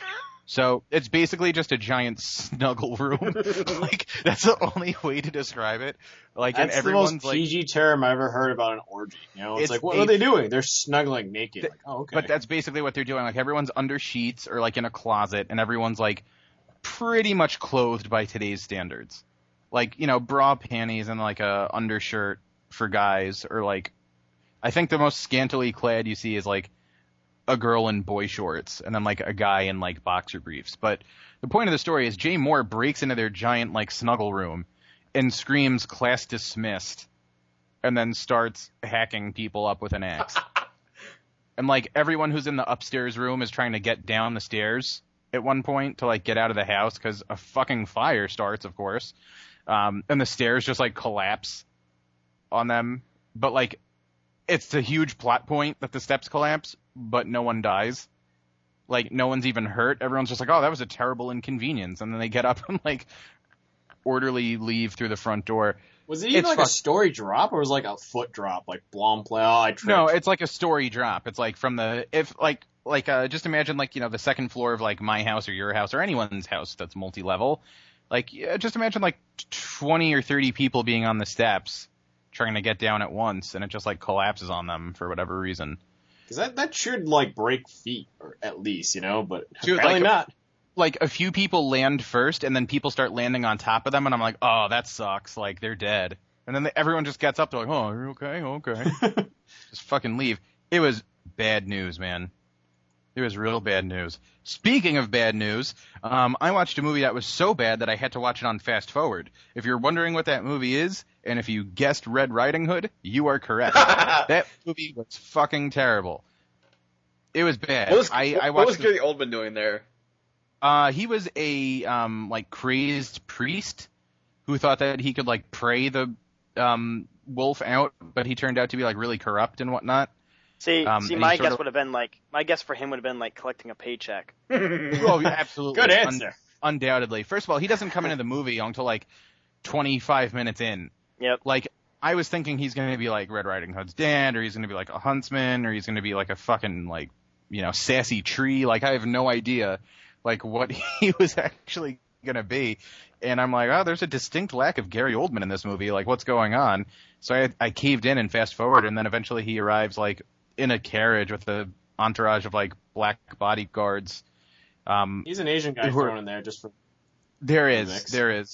So it's basically just a giant snuggle room. Like, that's the only way to describe it. Like, that's and everyone's the most PG term I've ever heard about an orgy. It's like, what are they doing? They're snuggling naked. Like, oh, okay. But that's basically what they're doing. Like, everyone's under sheets or like in a closet, and everyone's like pretty much clothed by today's standards. Like, bra, panties, and like a undershirt for guys, or like, I think the most scantily clad you see is like a girl in boy shorts, and then like a guy in like boxer briefs. But the point of the story is Jay Moore breaks into their giant like snuggle room and screams "class dismissed," and then starts hacking people up with an axe. And like everyone who's in the upstairs room is trying to get down the stairs at one point to like get out of the house because a fucking fire starts, of course. And the stairs just like collapse on them. But like, it's a huge plot point that the steps collapse, but no one dies. Like, no one's even hurt. Everyone's just like, oh, that was a terrible inconvenience. And then they get up and like orderly leave through the front door. Was it even a story drop, or was it like a foot drop? Like, Blom play, I tripped. No, it's like a story drop. It's like from the, just imagine like, the second floor of like my house or your house or anyone's house that's multi-level. Like, just imagine like 20 or 30 people being on the steps trying to get down at once, and it just like collapses on them for whatever reason. Because that should like break feet, or at least, but Dude, apparently not. Like, a few people land first, and then people start landing on top of them, and I'm like, oh, that sucks. Like, they're dead. And then everyone just gets up, they're like, oh, you're okay, okay. Just fucking leave. It was bad news, man. It was real bad news. Speaking of bad news, I watched a movie that was so bad that I had to watch it on fast forward. If you're wondering what that movie is, and if you guessed Red Riding Hood, you are correct. That movie was fucking terrible. It was bad. What was Gary Oldman doing there? He was a like crazed priest who thought that he could like pray the wolf out, but he turned out to be like really corrupt and whatnot. See, my guess would have been like, my guess for him would have been like collecting a paycheck. Oh, absolutely. Good answer. Undoubtedly. First of all, he doesn't come into the movie until like 25 minutes in. Yep. Like, I was thinking he's going to be like Red Riding Hood's dad, or he's going to be like a huntsman, or he's going to be like a fucking like, sassy tree. Like, I have no idea like what he was actually going to be. And I'm like, oh, there's a distinct lack of Gary Oldman in this movie. Like, what's going on? So I caved in and fast forward, and then eventually he arrives like in a carriage with a entourage of like black bodyguards. He's an Asian guy thrown in there just for. There's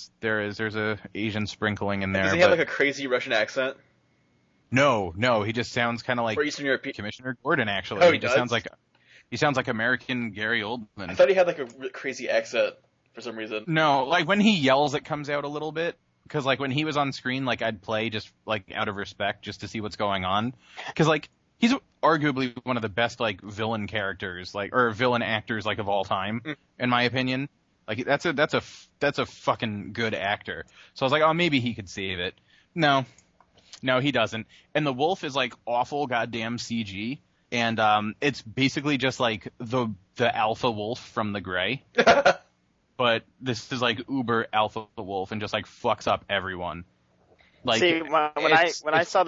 a Asian sprinkling in there. Does he have like a crazy Russian accent? No, he just sounds kind of like Eastern European. Commissioner Gordon. Actually, Oh, he just sounds like American Gary Oldman. I thought he had like a crazy accent for some reason. No, like when he yells, it comes out a little bit. Because like when he was on screen, like I'd play just like out of respect, just to see what's going on. Because like he's arguably one of the best like villain characters, like, or villain actors like of all time, in my opinion. Like that's a fucking good actor. So I was like, oh, maybe he could save it. No, he doesn't. And the wolf is like awful goddamn CG, and it's basically just like the alpha wolf from The Grey. But this is like uber alpha wolf and just like fucks up everyone. Like, see, when I saw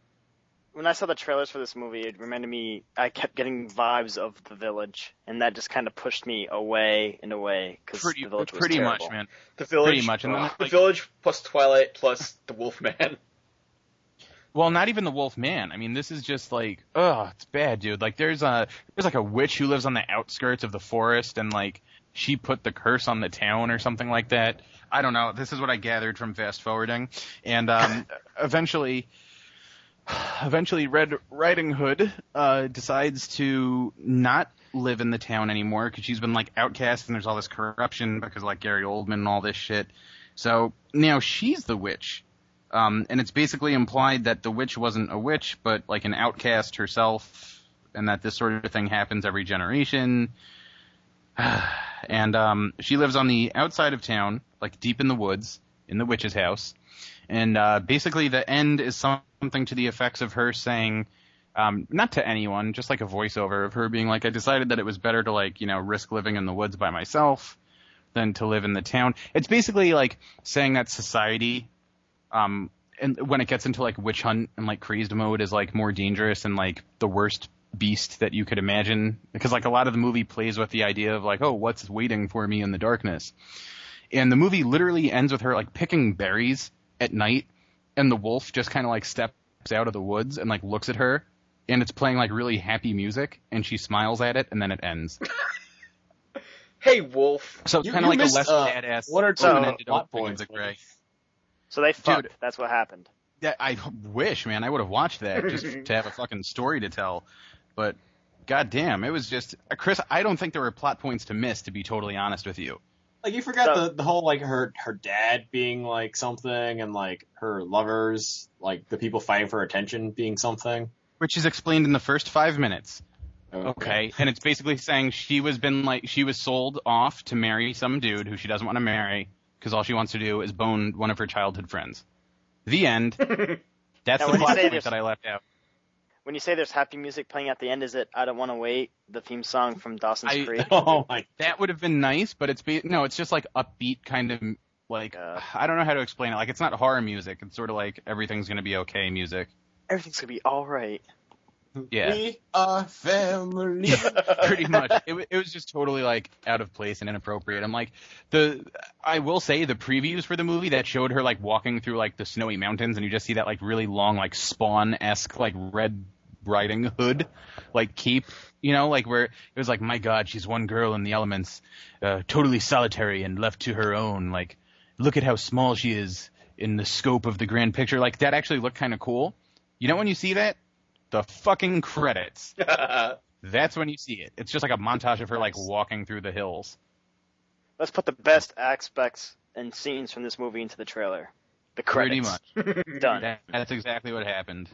the trailers for this movie, it reminded me. I kept getting vibes of The Village, and that just kind of pushed me away and away because The Village was pretty terrible. much, man. The Village, pretty much. And then, The Village plus Twilight plus The Wolfman. Well, not even the Wolfman. I mean, this is just like, it's bad, dude. Like, there's like a witch who lives on the outskirts of the forest, and like she put the curse on the town or something like that. I don't know. This is what I gathered from fast forwarding. And eventually Red Riding Hood decides to not live in the town anymore because she's been like outcast and there's all this corruption because like Gary Oldman and all this shit. So now she's the witch. And it's basically implied that the witch wasn't a witch, but like an outcast herself, and that this sort of thing happens every generation. And she lives on the outside of town, like deep in the woods, in the witch's house. And basically the end is something to the effects of her saying, not to anyone, just like a voiceover of her being like, I decided that it was better to like, you know, risk living in the woods by myself than to live in the town. It's basically like saying that society, and when it gets into like witch hunt and like crazed mode is like more dangerous and like the worst beast that you could imagine. Because like a lot of the movie plays with the idea of like, oh, what's waiting for me in the darkness? And the movie literally ends with her like picking berries at night, and the wolf just kind of like steps out of the woods and like looks at her, and it's playing like really happy music, and she smiles at it, and then it ends. Hey, wolf. So it's kind of like a less badass. One or two plot points. So they fucked. That's what happened. Yeah, I wish, man, I would have watched that just to have a fucking story to tell. But goddamn, it was just Chris. I don't think there were plot points to miss, to be totally honest with you. Like, you forgot the whole, like, her dad being, like, something, and, like, her lovers, like, the people fighting for attention being something. Which is explained in the first 5 minutes. Okay. And it's basically saying she was sold off to marry some dude who she doesn't want to marry, because all she wants to do is bone one of her childhood friends. The end. That's the plot point that I left out. When you say there's happy music playing at the end, is it I Don't Want to Wait, the theme song from Dawson's Creek? Oh my! That would have been nice, but it's just like upbeat kind of like, I don't know how to explain it. Like, it's not horror music. It's sort of like everything's going to be okay music. Everything's going to be all right. Yeah. We are family. Pretty much. It was just totally like out of place and inappropriate. I'm like, I will say the previews for the movie that showed her like walking through like the snowy mountains, and you just see that like really long like Spawn-esque like Red Riding Hood like cape, you know, like where it was like, my God, she's one girl in the elements, totally solitary and left to her own. Like, look at how small she is in the scope of the grand picture. Like, that actually looked kind of cool. You know when you see that? The fucking credits. That's when you see it. It's just like a montage of her like walking through the hills. Let's put the best aspects and scenes from this movie into the trailer. The credits. Pretty much. Done. That's exactly what happened.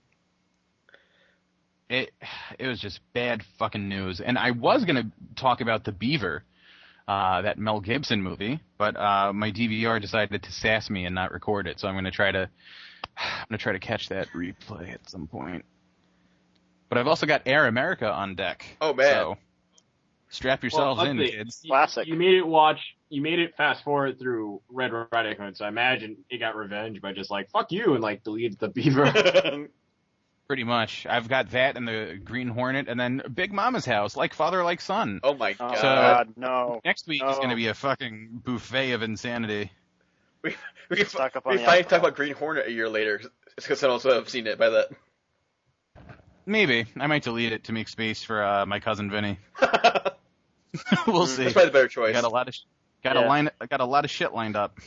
It was just bad fucking news. And I was gonna talk about The Beaver, that Mel Gibson movie, but my DVR decided to sass me and not record it. So I'm gonna try to catch that replay at some point. But I've also got Air America on deck. Oh man! So strap yourselves in, kids. Classic. You made it fast forward through Red Riding Hood, so I imagine it got revenge by just like, fuck you, and like deleted the Beaver. Pretty much. I've got that and the Green Hornet, and then Big Mama's House, Like Father, Like Son. Oh my God! God, no. Next week is going to be a fucking buffet of insanity. We can finally talk about Green Hornet a year later. It's because I also have seen it by that. Maybe. I might delete it to make space for my cousin Vinny. We'll see. That's probably the better choice. Got a lot of shit lined up.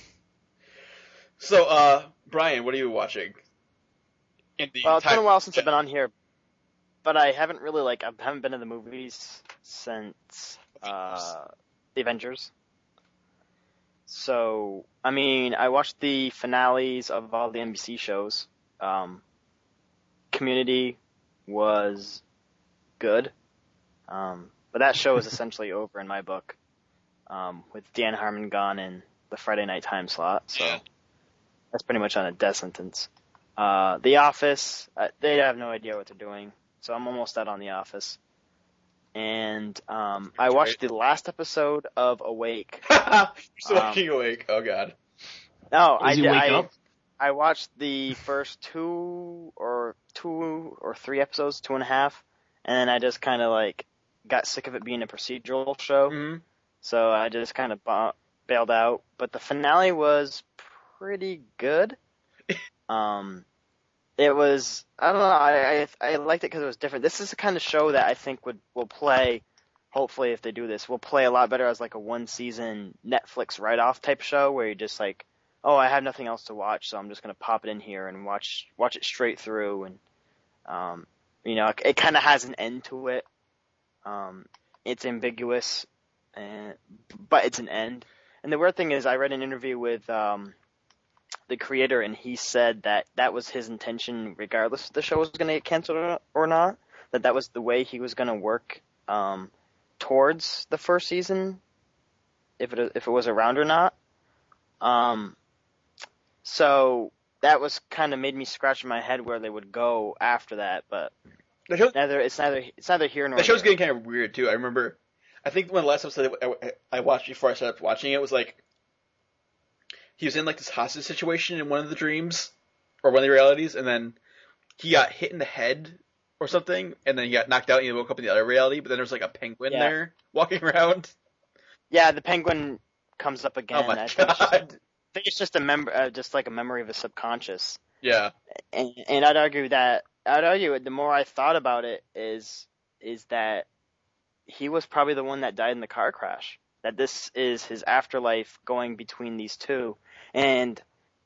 So, Brian, what are you watching? Well, it's been a while since I've been on here, but I haven't really I haven't been to the movies since the Avengers. So, I mean, I watched the finales of all the NBC shows. Community was good, but that show is essentially over in my book, with Dan Harmon gone in the Friday night time slot. So that's pretty much on a death sentence. The Office, they have no idea what they're doing, so I'm almost out on The Office. And I watched the last episode of Awake. You're still watching Awake? Oh God. No, I watched the first two or three episodes, 2.5, and then I just kind of got sick of it being a procedural show. Mm-hmm. So I just kind of bailed out. But the finale was pretty good. It was, I don't know, I liked it because it was different. This is the kind of show that I think will play hopefully if they do this, will play a lot better as like a one-season Netflix write-off type show where you're just like, oh, I have nothing else to watch, so I'm just going to pop it in here and watch it straight through. And, it kind of has an end to it. It's ambiguous, but it's an end. And the weird thing is I read an interview with the creator, and he said that was his intention regardless if the show was going to get canceled or not, that was the way he was going to work towards the first season, if it was around or not. So that was kind of made me scratch my head where they would go after that, but it's neither here nor The show's there. getting kind of weird too. I think one of the last episode I watched before I started watching it was like he was in like this hostage situation in one of the dreams or one of the realities, and then he got hit in the head or something, and then he got knocked out and he woke up in the other reality. But then there's like a penguin there walking around. Yeah, the penguin comes up again. Oh my god! I think it's just a memory of his subconscious. Yeah. And I'd argue the more I thought about it is that he was probably the one that died in the car crash. That this is his afterlife going between these two. And,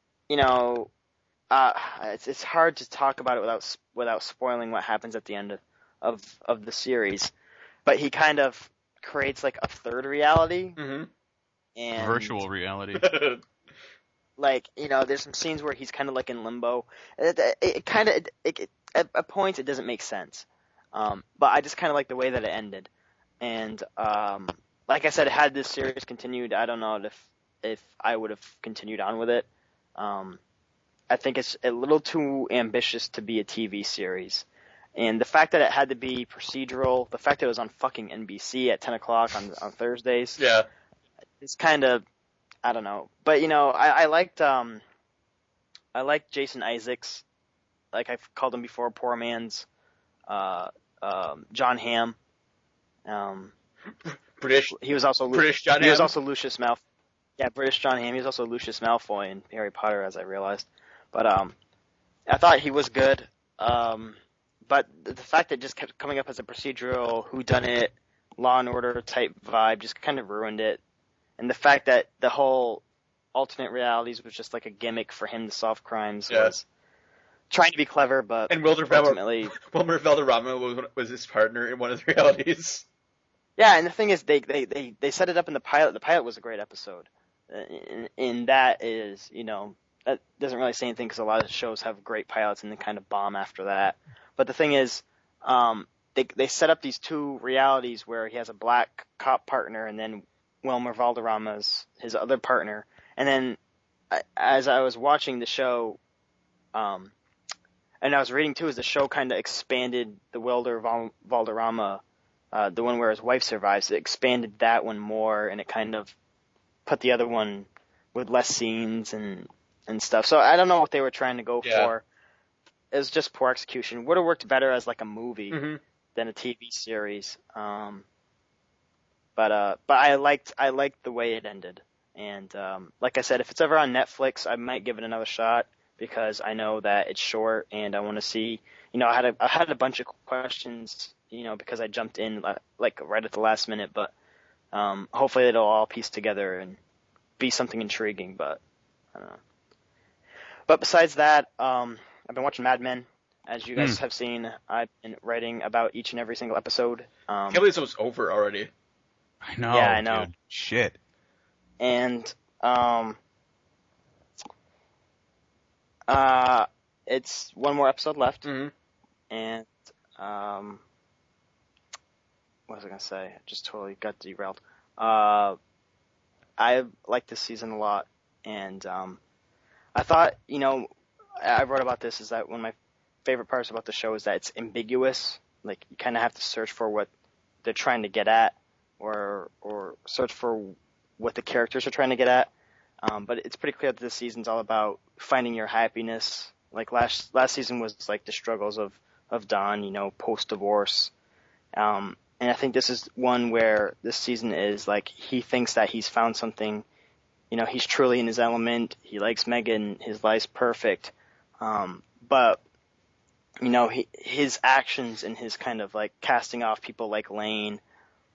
it's hard to talk about it without spoiling what happens at the end of the series. But he kind of creates like a third reality. Mm-hmm. And virtual reality. There's some scenes where he's kind of like in limbo. At points it doesn't make sense. But I just kind of like the way that it ended. And like I said, had this series continued, I don't know if I would have continued on with it. I think it's a little too ambitious to be a TV series. And the fact that it had to be procedural, the fact that it was on fucking NBC at 10 o'clock on Thursdays. Yeah. It's kind of, I don't know. But, I liked Jason Isaacs. Like I've called him before, poor man's John Hamm. British. He was also British John Hamm. He was also Lucius Malfoy. Yeah, British John Hamm. He was also Lucius Malfoy in Harry Potter, as I realized. But I thought he was good. But the fact that it just kept coming up as a procedural, whodunit, Law and Order type vibe just kind of ruined it. And the fact that the whole alternate realities was just like a gimmick for him to solve crimes was trying to be clever, but ultimately... Wilmer Valderrama was his partner in one of the realities. Yeah, and the thing is, they set it up in the pilot. The pilot was a great episode. And that is, that doesn't really say anything because a lot of shows have great pilots and then kind of bomb after that. But the thing is, they set up these two realities where he has a black cop partner and then Wilmer Valderrama's his other partner. And then as I was watching the show, and I was reading too, as the show kind of expanded the Wilder Valderrama, the one where his wife survives, it expanded that one more, and it kind of put the other one with less scenes and stuff. So I don't know what they were trying to go for. It was just poor execution. Would have worked better as like a movie than a TV series. But I liked the way it ended. And like I said, if it's ever on Netflix, I might give it another shot because I know that it's short and I want to see. I had a bunch of questions, because I jumped in like right at the last minute. But hopefully it'll all piece together and be something intriguing. But I don't know. But besides that, I've been watching Mad Men. As you guys have seen, I've been writing about each and every single episode. I can't believe it was over already. I know. Yeah, I know. Dude. Shit. And it's one more episode left. And what was I gonna say? I just totally got derailed. I like this season a lot, and I thought, I wrote about this, is that one of my favorite parts about the show is that it's ambiguous. Like, you kind of have to search for what they're trying to get at, or search for what the characters are trying to get at. But it's pretty clear that this season's all about finding your happiness. Like last season was like the struggles of Don, post-divorce. And I think this is one where this season is like, he thinks that he's found something. He's truly in his element. He likes Megan. His life's perfect. But, his actions and his kind of like casting off people like Lane,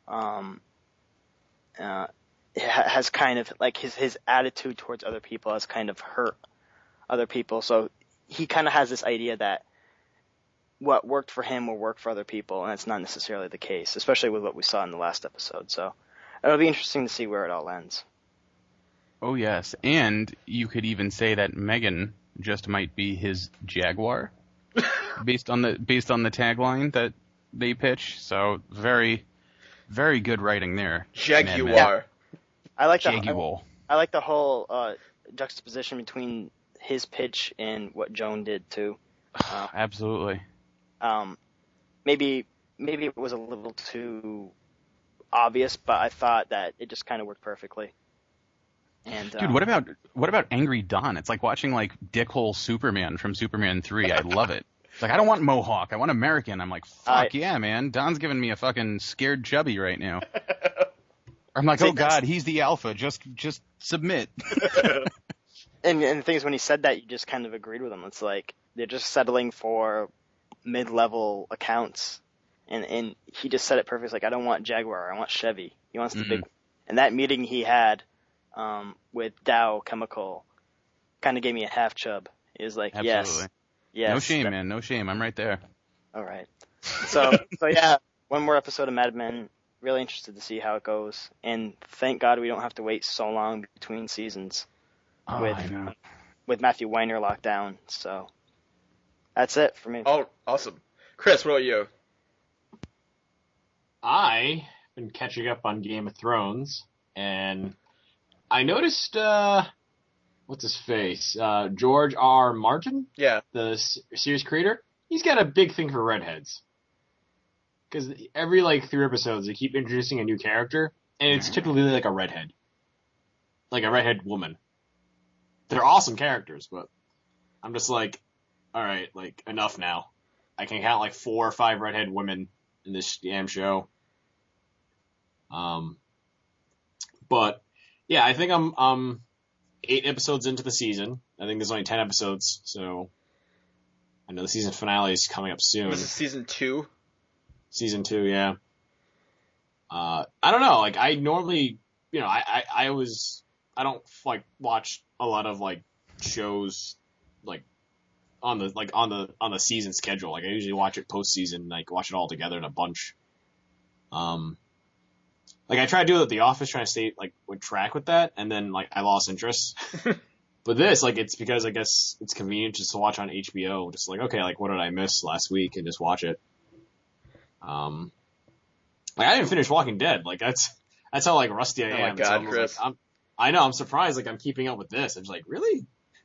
has kind of, like, his attitude towards other people has kind of hurt other people. So he kind of has this idea that what worked for him will work for other people, and that's not necessarily the case, especially with what we saw in the last episode. So it'll be interesting to see where it all ends. Oh, yes. And you could even say that Megan just might be his Jaguar based on the tagline that they pitch. So very, very good writing there. Jaguar. I like Jaguar. I like the whole juxtaposition between his pitch and what Joan did too. Absolutely. Maybe it was a little too obvious, but I thought that it just kind of worked perfectly. And, dude, what about Angry Don? It's like watching like Dickhole Superman from Superman 3. I love it. It's like, I don't want Mohawk, I want American. I'm like, fuck yeah, man. Don's giving me a fucking scared chubby right now. I'm like, oh god, he's the alpha. Just submit. And the thing is, when he said that, you just kind of agreed with him. It's like they're just settling for mid-level accounts, and he just said it perfectly. It's like, I don't want Jaguar, I want Chevy. He wants the big. And that meeting he had with Dow Chemical kind of gave me a half chub. He was like, absolutely. Yes. No shame, man. No shame. I'm right there. All right. So yeah, one more episode of Mad Men. Really interested to see how it goes, and thank God we don't have to wait so long between seasons with Matthew Weiner locked down. So that's it for me. Oh, awesome. Chris, what about you? I've been catching up on Game of Thrones, and I noticed, what's his face? George R. Martin? Yeah. The series creator? He's got a big thing for redheads. Because every, 3 episodes, they keep introducing a new character, and it's typically like a redhead. Like a redhead woman. They're awesome characters, but I'm just like, alright, enough now. I can count 4 or 5 redhead women in this damn show. But, yeah, I think I'm 8 episodes into the season. I think there's only 10 episodes, so I know the season finale is coming up soon. Was it season 2? Season 2, yeah. I don't know, I normally, I don't, watch a lot of, shows, on the season schedule. I usually watch it post-season, watch it all together in a bunch. I try to do it at the office, trying to stay, with track with that, and then, I lost interest. But this, it's because I guess it's convenient just to watch on HBO. Just okay, what did I miss last week, and just watch it. I didn't finish Walking Dead. That's how rusty I am. Oh my god, so Chris. I know, I'm surprised, I'm keeping up with this. I'm just really?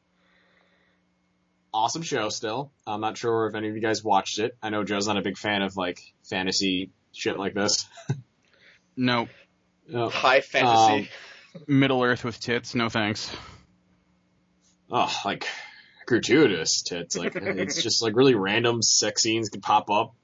Awesome show still. I'm not sure if any of you guys watched it. I know Joe's not a big fan of, fantasy shit like this. No. High fantasy. Middle Earth with tits, no thanks. Oh, gratuitous tits. It's just, really random sex scenes could pop up.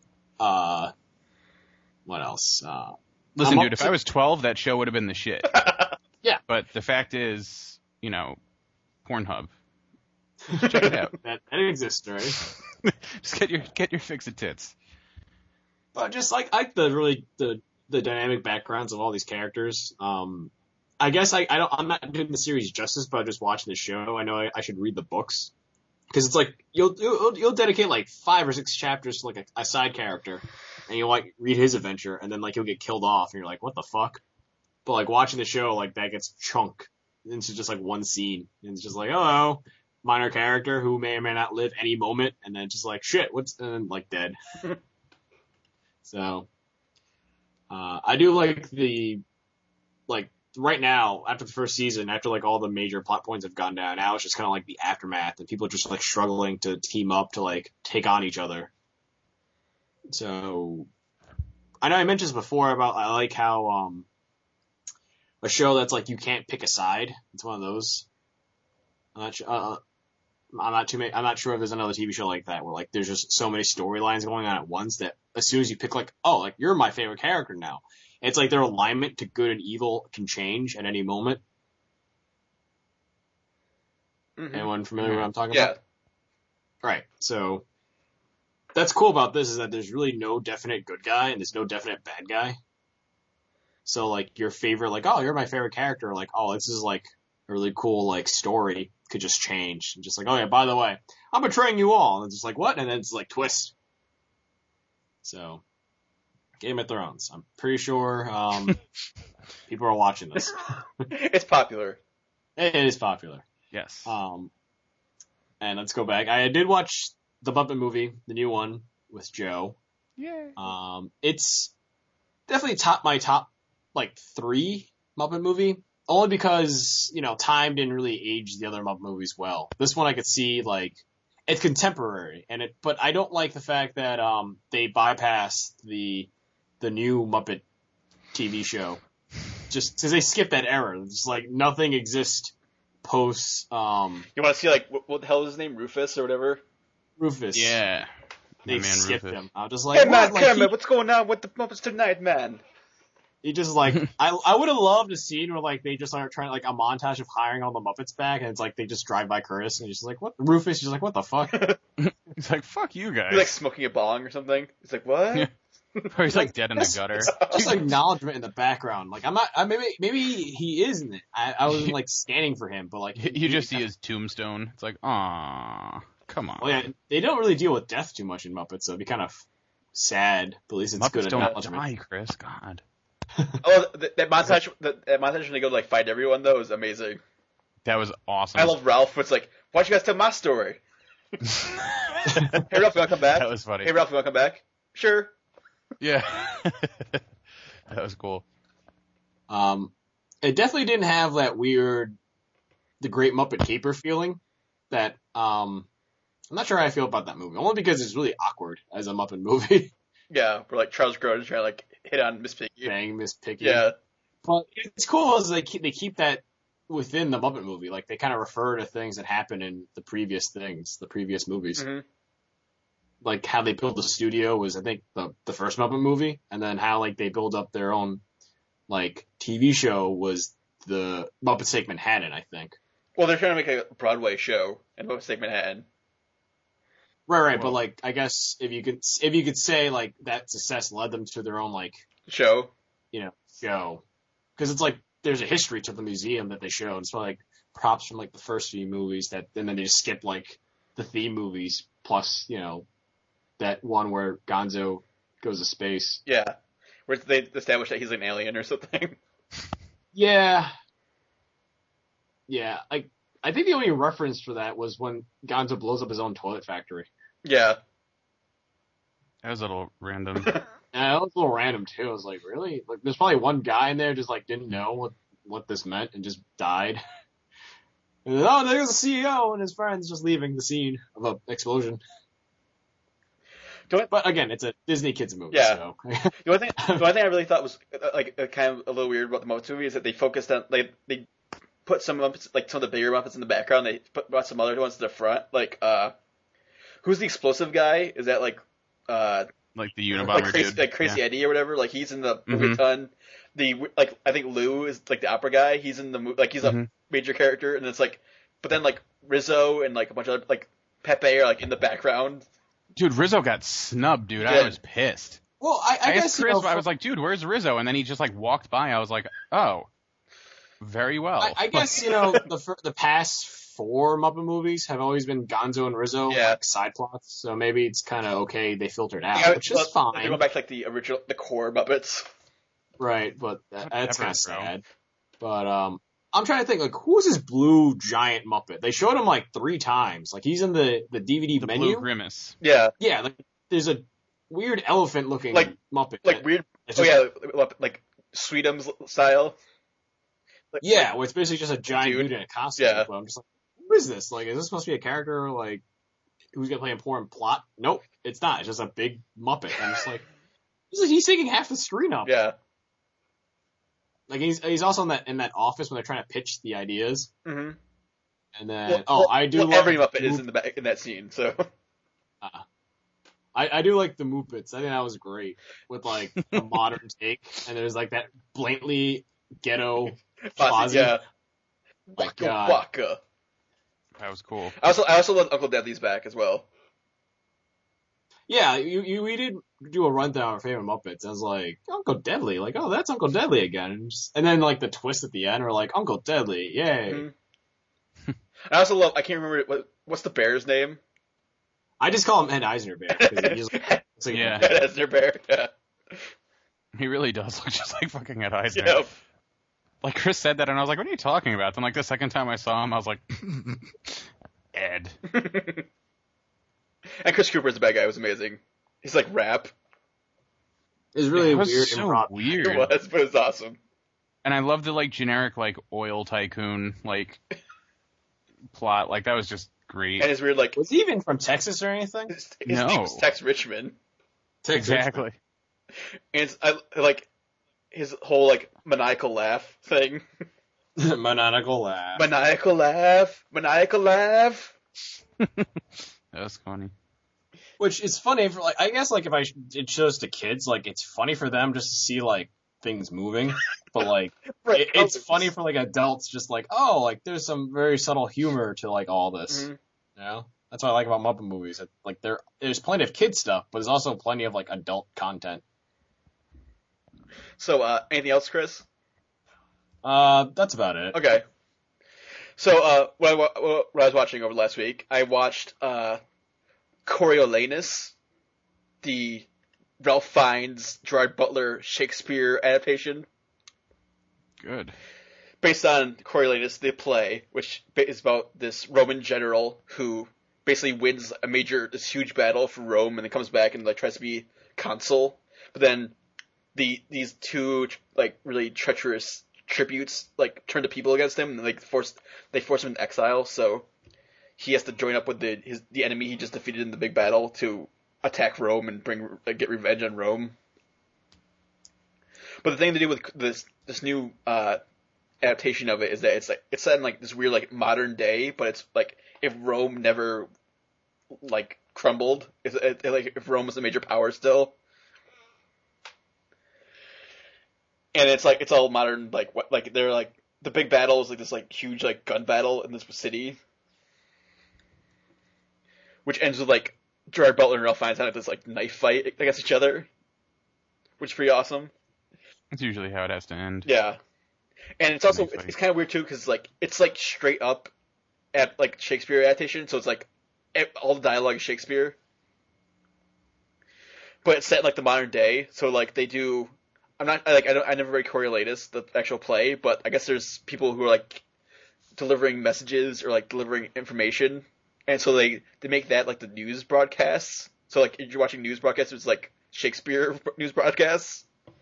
What else? Listen, dude, if I was 12, that show would have been the shit. Yeah. But the fact is, Pornhub. Check it out. that exists, right? Just get your fix of tits. But just like the dynamic backgrounds of all these characters. I guess I'm not doing the series justice, but I'm just watching the show. I know I should read the books. Because it's you'll dedicate 5 or 6 chapters to a side character, and you'll read his adventure, and then he'll get killed off, and you're like, what the fuck? But watching the show, that gets chunked into just one scene, and it's just oh, minor character who may or may not live any moment, and then just shit, and then dead. So, I do the right now, after the first season, after all the major plot points have gone down, now it's just kind of the aftermath, and people are just struggling to team up to take on each other. So, I know I mentioned this before about I like how a show that's you can't pick a side. It's one of those. I'm not sure if there's another TV show like that where there's just so many storylines going on at once that as soon as you pick you're my favorite character now. It's their alignment to good and evil can change at any moment. Mm-hmm. Anyone familiar with what I'm talking about? Right. So that's cool about this is that there's really no definite good guy and there's no definite bad guy. So like your favorite, like, oh, you're my favorite character, like, oh, this is like a really cool like story could just change. And just like, oh yeah, by the way, I'm betraying you all. And it's just like, what? And then it's like twist. So Game of Thrones. I'm pretty sure people are watching this. It's popular. It is popular. Yes. And let's go back. I did watch the Muppet movie, the new one with Joe. Yeah. It's definitely my top like 3 Muppet movie, only because, you know, time didn't really age the other Muppet movies well. This one I could see, like, it's contemporary, but I don't like the fact that they bypassed the new Muppet TV show, just because they skipped that era. It's like nothing exists post. You want to see like what the hell is his name, Rufus or whatever? Rufus. Yeah. They Man, skipped Rufus. him. I was just like, Hey man, what? Kermit, what's going on with the Muppets tonight, man? He just like I would have loved a scene where like they just are trying like a montage of hiring all the Muppets back, and it's like they just drive by Curtis and he's just like, what? Rufus? He's like, what the fuck? He's like, fuck you guys. He's like smoking a bong or something. He's like, what? Yeah. Or he's like dead in the gutter. Just acknowledgement in the background. Like I'm not. Maybe he is in it. I wasn't like scanning for him, but like you just see his tombstone. It's like, aw, come on. Well, yeah, they don't really deal with death too much in Muppets, so it'd be kind of sad. But at least it's Muppets good don't acknowledgement. die, Chris. God. Oh, that montage when they go to like fight everyone though is amazing. That was awesome. I love Ralph. Where it's like, why'd you guys tell my story? Hey Ralph, you wanna come back? That was funny. Hey Ralph, you wanna come back? Sure. Yeah. That was cool. It definitely didn't have that weird, the Great Muppet Caper feeling that, I'm not sure how I feel about that movie. Only because it's really awkward as a Muppet movie. Yeah, where like Charles Grodin trying to like hit on Miss Piggy. Bang Miss Piggy. Yeah. But it's cool as they keep that within the Muppet movie. Like they kind of refer to things that happen in the previous movies. Mm-hmm. Like how they built the studio was, I think, the first Muppet movie, and then how like they build up their own like TV show was the Muppets Take Manhattan, I think. Well, they're trying to make a Broadway show in Muppets Take Manhattan. Right, but like I guess if you could say like that success led them to their own like show, show, because it's like there's a history to the museum that they show. It's probably like props from like the first few movies and then they just skip like the theme movies plus that one where Gonzo goes to space. Yeah, where they establish that he's an alien or something. Yeah. I think the only reference for that was when Gonzo blows up his own toilet factory. Yeah. That was a little random. Yeah, that was a little random too. I was like, really? Like, there's probably one guy in there just like didn't know what this meant and just died. And then, oh, there's the CEO and his friends just leaving the scene of an explosion. But again, it's a Disney kids movie. Yeah. So. The only thing I really thought was like kind of a little weird about the Muppets movie is that they focused on they put some Muppets, like some of the bigger Muppets in the background. They brought some other ones to the front. Like who's the explosive guy? Is that like the Unabomber dude? Crazy Eddie or whatever? Like he's in the movie Mm-hmm. ton. I think Lou is like the opera guy. He's in the movie. Like he's a major character, and it's like, but then like Rizzo and like a bunch of other, like Pepe are like in the background. Dude, Rizzo got snubbed, dude. I was pissed. Well, I guess asked Chris, I was like, dude, where's Rizzo? And then he just like walked by. I was like, oh, very well. I guess the past 4 Muppet movies have always been Gonzo and Rizzo like side plots, so maybe it's kind of okay they filtered out, which is fine. They go back to like the original, the core Muppets. Right, but that's kind of sad. But I'm trying to think, like, who's this blue giant Muppet? They showed him like 3 times. Like he's in the DVD menu. Blue Grimace. Yeah. Yeah, like there's a weird elephant looking Muppet. Like weird. Like Sweetums style. Like, yeah, where it's basically just a giant dude in a costume. Yeah. But I'm just like, who is this? Like, is this supposed to be a character like who's gonna play an important plot? Nope, it's not. It's just a big Muppet. I'm just like, he's taking half the screen up. Yeah. Like he's also in that office when they're trying to pitch the ideas. Mm-hmm. And then I do love every Muppet is in that scene. So I do like the Muppets. I think that was great with like a modern take. And there's like that blatantly ghetto Fozzie. Yeah. Waka. That was cool. I also love Uncle Deadly's back as well. Yeah, we did do a rundown of favorite Muppets. I was like, Uncle Deadly, like, oh, that's Uncle Deadly again. And then like the twist at the end, we're like, Uncle Deadly, yay! Mm-hmm. I also love. I can't remember what's the bear's name. I just call him Ed Eisner Bear because he's like, Ed Eisner Bear. Yeah. He really does look just like fucking Ed Eisner. Yep. Like Chris said that, and I was like, "What are you talking about?" Then like the second time I saw him, I was like, Ed. And Chris Cooper as the bad guy was amazing. He's like rap. It's really was weird. so weird. It was, but it was awesome. And I love the like generic like oil tycoon like plot. Like that was just great. And his weird like was he even from Texas or anything? His name was Tex Richmond. Exactly. And it's, I like his whole like maniacal laugh thing. Maniacal laugh. Maniacal laugh. Maniacal laugh. That was funny. Which is funny for like, I guess like if it shows to kids, like it's funny for them just to see like things moving, but like right. it's funny for like adults just like, oh, like there's some very subtle humor to like all this. Mm-hmm. You know, that's what I like about Muppet movies. Like there's plenty of kid stuff, but there's also plenty of like adult content. So, anything else, Chris? That's about it. Okay. So, what I was watching over last week, I watched Coriolanus, the Ralph Fiennes, Gerard Butler Shakespeare adaptation. Good. Based on Coriolanus, the play, which is about this Roman general who basically wins this huge battle for Rome and then comes back and like tries to be consul. But then these two like really treacherous tributes like turn the people against him and they force him into exile, so he has to join up with the enemy he just defeated in the big battle to attack Rome and get revenge on Rome. But the thing to do with this new adaptation of it is that it's set in like this weird like modern day, but it's like if Rome never like crumbled, if Rome was a major power still. And it's like it's all modern, like they're like the big battle is like this like huge like gun battle in this city, which ends with like Gerard Butler and Ralph Fiennes having this like knife fight against each other, which is pretty awesome. That's usually how it has to end. Yeah, and it's also it's kind of weird too because like it's like straight up at like Shakespeare adaptation, so it's like all the dialogue is Shakespeare, but it's set in like the modern day, so like they do. I never read Coriolanus, the actual play, but I guess there's people who are like delivering messages or like delivering information, and so they make that like the news broadcasts. So like if you're watching news broadcasts, it's like Shakespeare news broadcasts.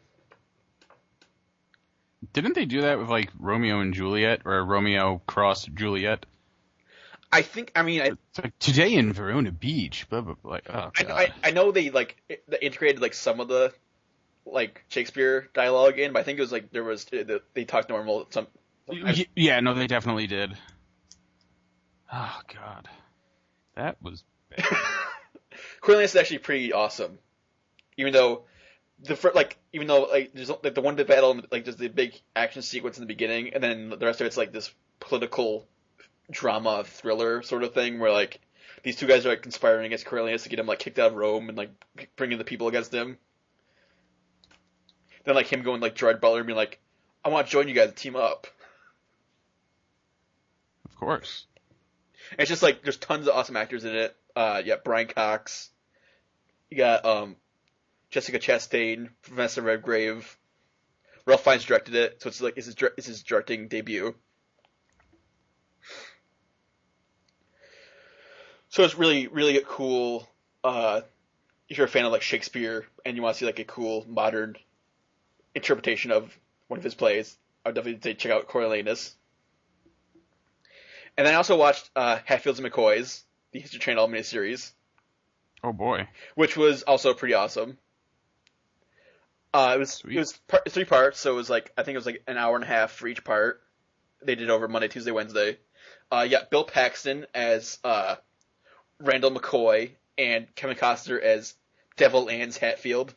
Didn't they do that with like Romeo and Juliet or Romeo cross Juliet? I think. I mean, it's like today in Verona Beach. Blah, blah, blah. Oh, God. I know they like they integrated like some of the like Shakespeare dialogue in, but I think it was like they talked normal. Yeah, no, they definitely did. Oh God, that was bad. Coriolanus is actually pretty awesome, even though there's like the one big battle, like there's the big action sequence in the beginning, and then the rest of it's like this political drama thriller sort of thing where like these two guys are like conspiring against Coriolanus to get him like kicked out of Rome and like bringing the people against him. Then like him going like Gerard Butler and being like, I want to join you guys and team up. Of course. And it's just like there's tons of awesome actors in it. Yeah, Brian Cox. You got Jessica Chastain, Vanessa Redgrave. Ralph Fiennes directed it, so it's like it's his directing debut. So it's really, really cool. If you're a fan of like Shakespeare and you want to see like a cool modern interpretation of one of his plays, I would definitely say check out Coriolanus. And then I also watched Hatfields and McCoys, the History Channel miniseries. Oh boy! Which was also pretty awesome. It was 3 parts, so it was like I think it was like an hour and a half for each part. They did it over Monday, Tuesday, Wednesday. Yeah, Bill Paxton as Randall McCoy and Kevin Costner as Devil Anne's Hatfield.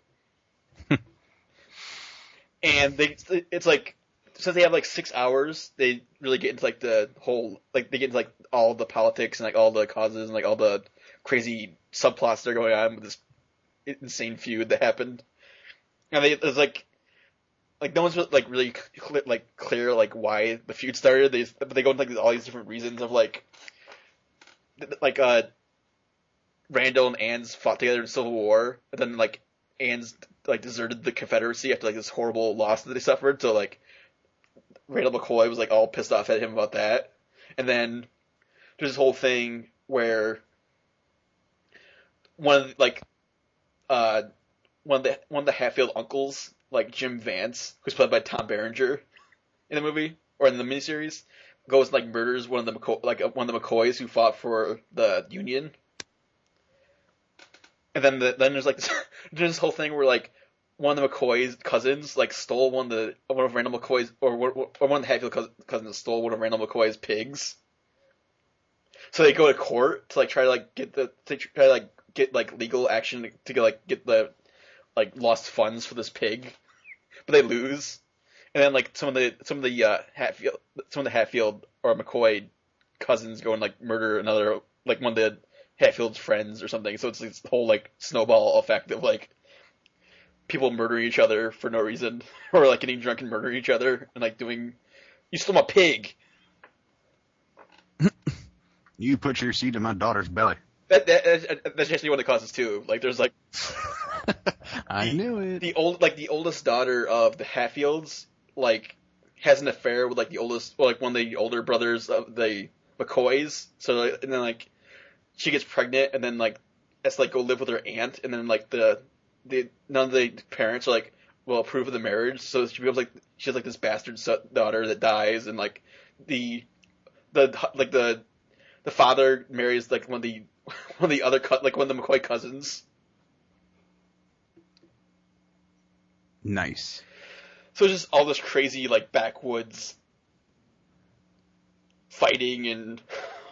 And it's like, since they have like 6 hours, they really get into like the whole, like they get into like all the politics and like all the causes and like all the crazy subplots that are going on with this insane feud that happened. And there's like no one's like really clear like why the feud started. But they go into like all these different reasons of like Randall and Ann's fought together in Civil War, and then like Ann's like deserted the Confederacy after like this horrible loss that they suffered. So like Randall McCoy was like all pissed off at him about that. And then there's this whole thing where one of the Hatfield uncles, like Jim Vance, who's played by Tom Berenger in the movie or in the miniseries, goes and like murders one of the McCoys who fought for the Union. And then there's like there's this whole thing where like one of the McCoy's cousins like stole one of Randall McCoy's or one of the Hatfield cousins stole one of Randall McCoy's pigs. So they go to court to like try to like get like legal action to get the like lost funds for this pig, but they lose. And then like some of the Hatfield or McCoy cousins go and like murder another like one of the Hatfield's friends or something. So it's this whole like snowball effect of like people murdering each other for no reason, or like getting drunk and murdering each other and like doing, you stole my pig. You put your seed in my daughter's belly. That's actually one of the causes too. Like there's like I knew it. The oldest daughter of the Hatfields like has an affair with like one of the older brothers of the McCoys. So and then like she gets pregnant and then like has to like go live with her aunt, and then like none of the parents are like will approve of the marriage. So she becomes like she has like this bastard daughter that dies, and like the father marries like one of the other one of the McCoy cousins. Nice. So it's just all this crazy like backwoods fighting, and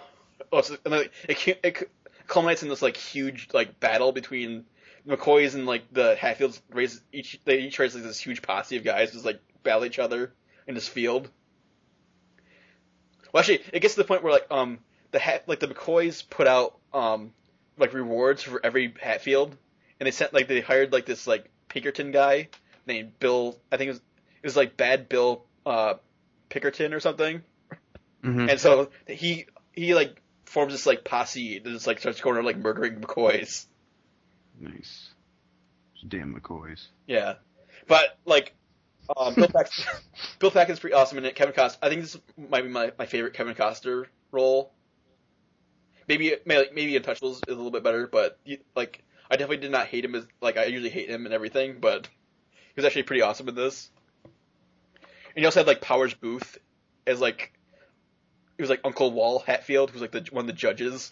it culminates in this like huge like battle between McCoys and like the Hatfields. They each raise like this huge posse of guys just like battle each other in this field. Well, actually, it gets to the point where like the McCoys put out like rewards for every Hatfield, and they hired like this like Pinkerton guy named Bill. I think it was like Bad Bill Pinkerton or something. Mm-hmm. And so he like forms this like posse that just like starts going around like murdering McCoys. Nice. Damn McCoys. Yeah, but like Bill Paxton's pretty awesome in it. Kevin Costner. I think this might be my favorite Kevin Costner role. Maybe Untouchables is a little bit better, but like I definitely did not hate him as like I usually hate him and everything, but he was actually pretty awesome in this. And he also had like Powers Booth as like he was like Uncle Wall Hatfield, who's like one of the judges.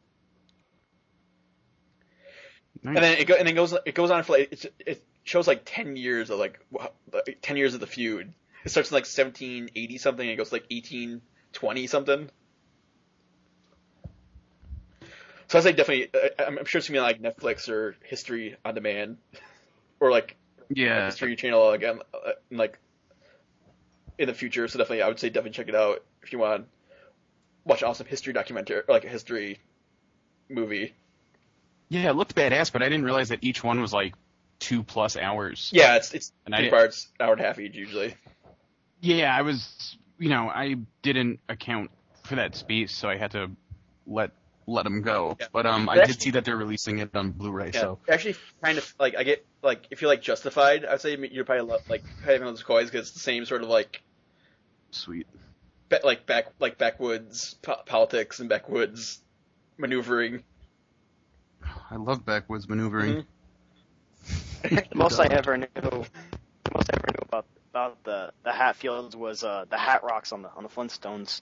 Nice. And then it goes on for like it shows like 10 years of like 10 years of the feud. It starts in like 1780 something and it goes to like 1820 something. So I was like definitely, I'm sure it's gonna be like Netflix or History on Demand, or like History Channel again, like in the future. So definitely, I would say definitely check it out if you want to watch an awesome history documentary or like a history movie. Yeah, it looked badass, but I didn't realize that each one was like 2+ hours. Yeah, it's 3 parts, hour and a half each usually. Yeah, I didn't account for that space, so I had to let them go. Yeah. But I did see that they're releasing it on Blu-ray. Yeah. So actually, kind of like I get like if you like Justified, I'd say you're probably like having those coins because it's the same sort of like sweet, backwoods politics and backwoods maneuvering. I love backwoods maneuvering. Mm-hmm. The most I ever knew about the Hatfields was the Hat Rocks on the Flintstones.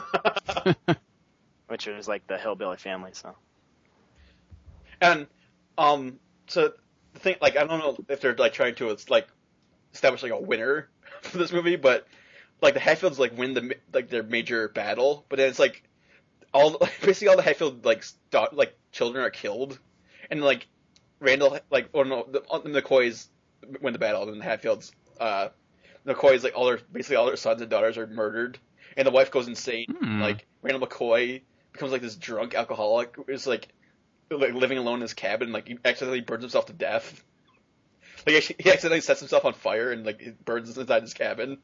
Which was like the hillbilly family, so. And, so the thing, like, I don't know if they're like trying to like establish like a winner for this movie, but like the Hatfields like win their major battle, but then it's like basically all the Hatfield like children are killed, and like Randall the McCoys win the battle, and the Hatfields, the McCoys like all their sons and daughters are murdered, and the wife goes insane. Like Randall McCoy becomes like this drunk alcoholic. It's like like living alone in his cabin, like he accidentally burns himself to death. Like he accidentally sets himself on fire and like it burns inside his cabin.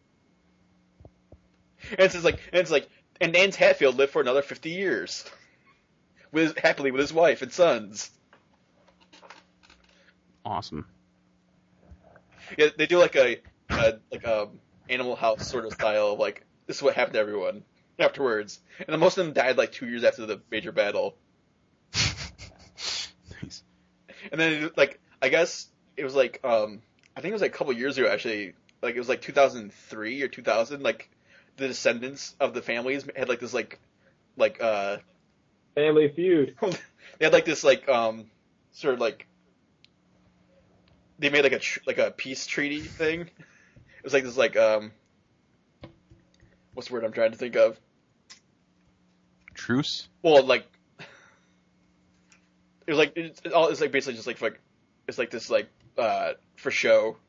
And and Nance Hatfield lived for another 50 years, happily with his wife and sons. Awesome. Yeah, they do like a Animal House sort of style of like, this is what happened to everyone afterwards. And then most of them died like 2 years after the major battle. Nice. And then like, I guess it was like, I think it was like a couple years ago actually, like it was like 2003 or 2000, like the descendants of the families had like this Family Feud. They had like this like, sort of like, they made like a peace treaty thing. It was like this like, what's the word I'm trying to think of? Truce? Well, like, it was like it's like basically just like it's like this like for show.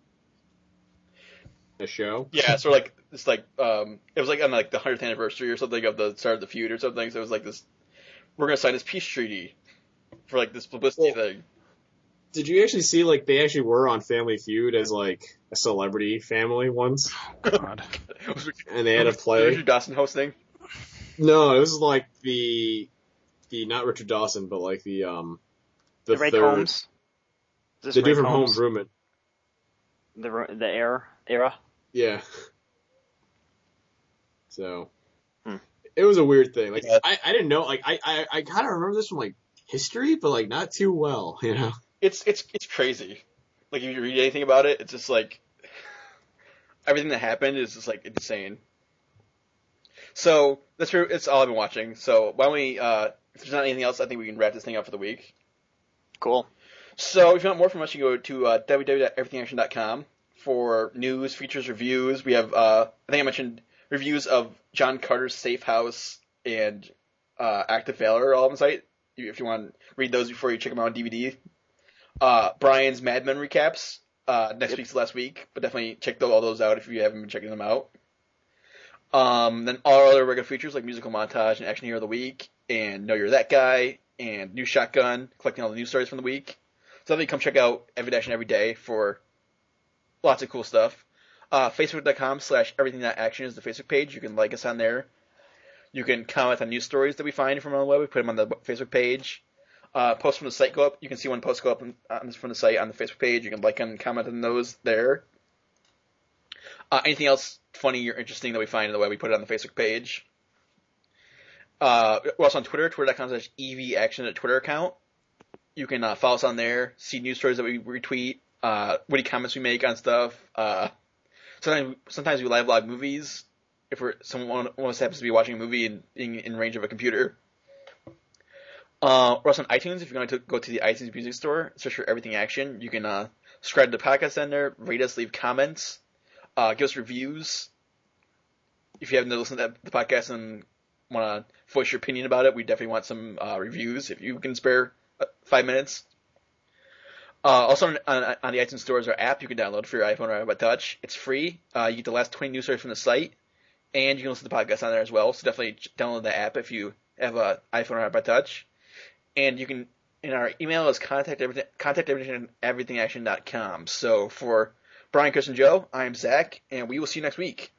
A show? Yeah, so like this like it was like on like the 100th anniversary or something of the start of the feud or something. So it was like this, we're gonna sign this peace treaty for like this publicity thing. Did you actually see, like, they actually were on Family Feud as, like, a celebrity family once? Oh, God. And they had to play. Richard Dawson hosting? No, it was like the not Richard Dawson, but like the Ray third. Combs? The dude from Home Improvement. The era? Yeah. So. It was a weird thing. Like, yeah. I didn't know, like, I kind of remember this from, like, history, but, like, not too well, you know? It's crazy. Like, if you read anything about it, it's just like everything that happened is just like insane. So that's true. It's all I've been watching. So why don't we? If there's not anything else, I think we can wrap this thing up for the week. Cool. So if you want more from us, you can go to www.everythingaction.com for news, features, reviews. We have I think I mentioned reviews of John Carter's Safe House and Act of Valor all on the site. If you want to read those before you check them out on DVD. Brian's Mad Men recaps. Next week's the last week, but definitely check all those out if you haven't been checking them out. Then all our other regular features like Musical Montage and Action Hero of the Week, and Know You're That Guy, and New Shotgun, collecting all the news stories from the week. So definitely come check out Every Action Every Day for lots of cool stuff. Facebook.com/everything.action is the Facebook page. You can like us on there. You can comment on news stories that we find from on the web. We put them on the Facebook page. Posts from the site go up. You can see one post go up from the site on the Facebook page. You can like and comment on those there. Anything else funny or interesting that we find on the web, we put it on the Facebook page. We're also on Twitter, twitter.com/EVAction, a Twitter account. You can follow us on there, see news stories that we retweet, witty comments we make on stuff. Sometimes we live log movies if someone happens to be watching a movie and being in range of a computer. We're also on iTunes. If you're going to go to the iTunes Music Store, search for Everything Action. You can subscribe to the podcast on there, rate us, leave comments, give us reviews. If you haven't listened to the podcast and want to voice your opinion about it, we definitely want some reviews if you can spare 5 minutes. Also on the iTunes Store is our app you can download for your iPhone or iPod Touch. It's free. You get the last 20 news stories from the site, and you can listen to the podcast on there as well. So definitely download the app if you have an iPhone or iPod Touch. And you can, in our email is contact@everythingaction.com. So for Brian, Chris, and Joe, I'm Zach, and we will see you next week.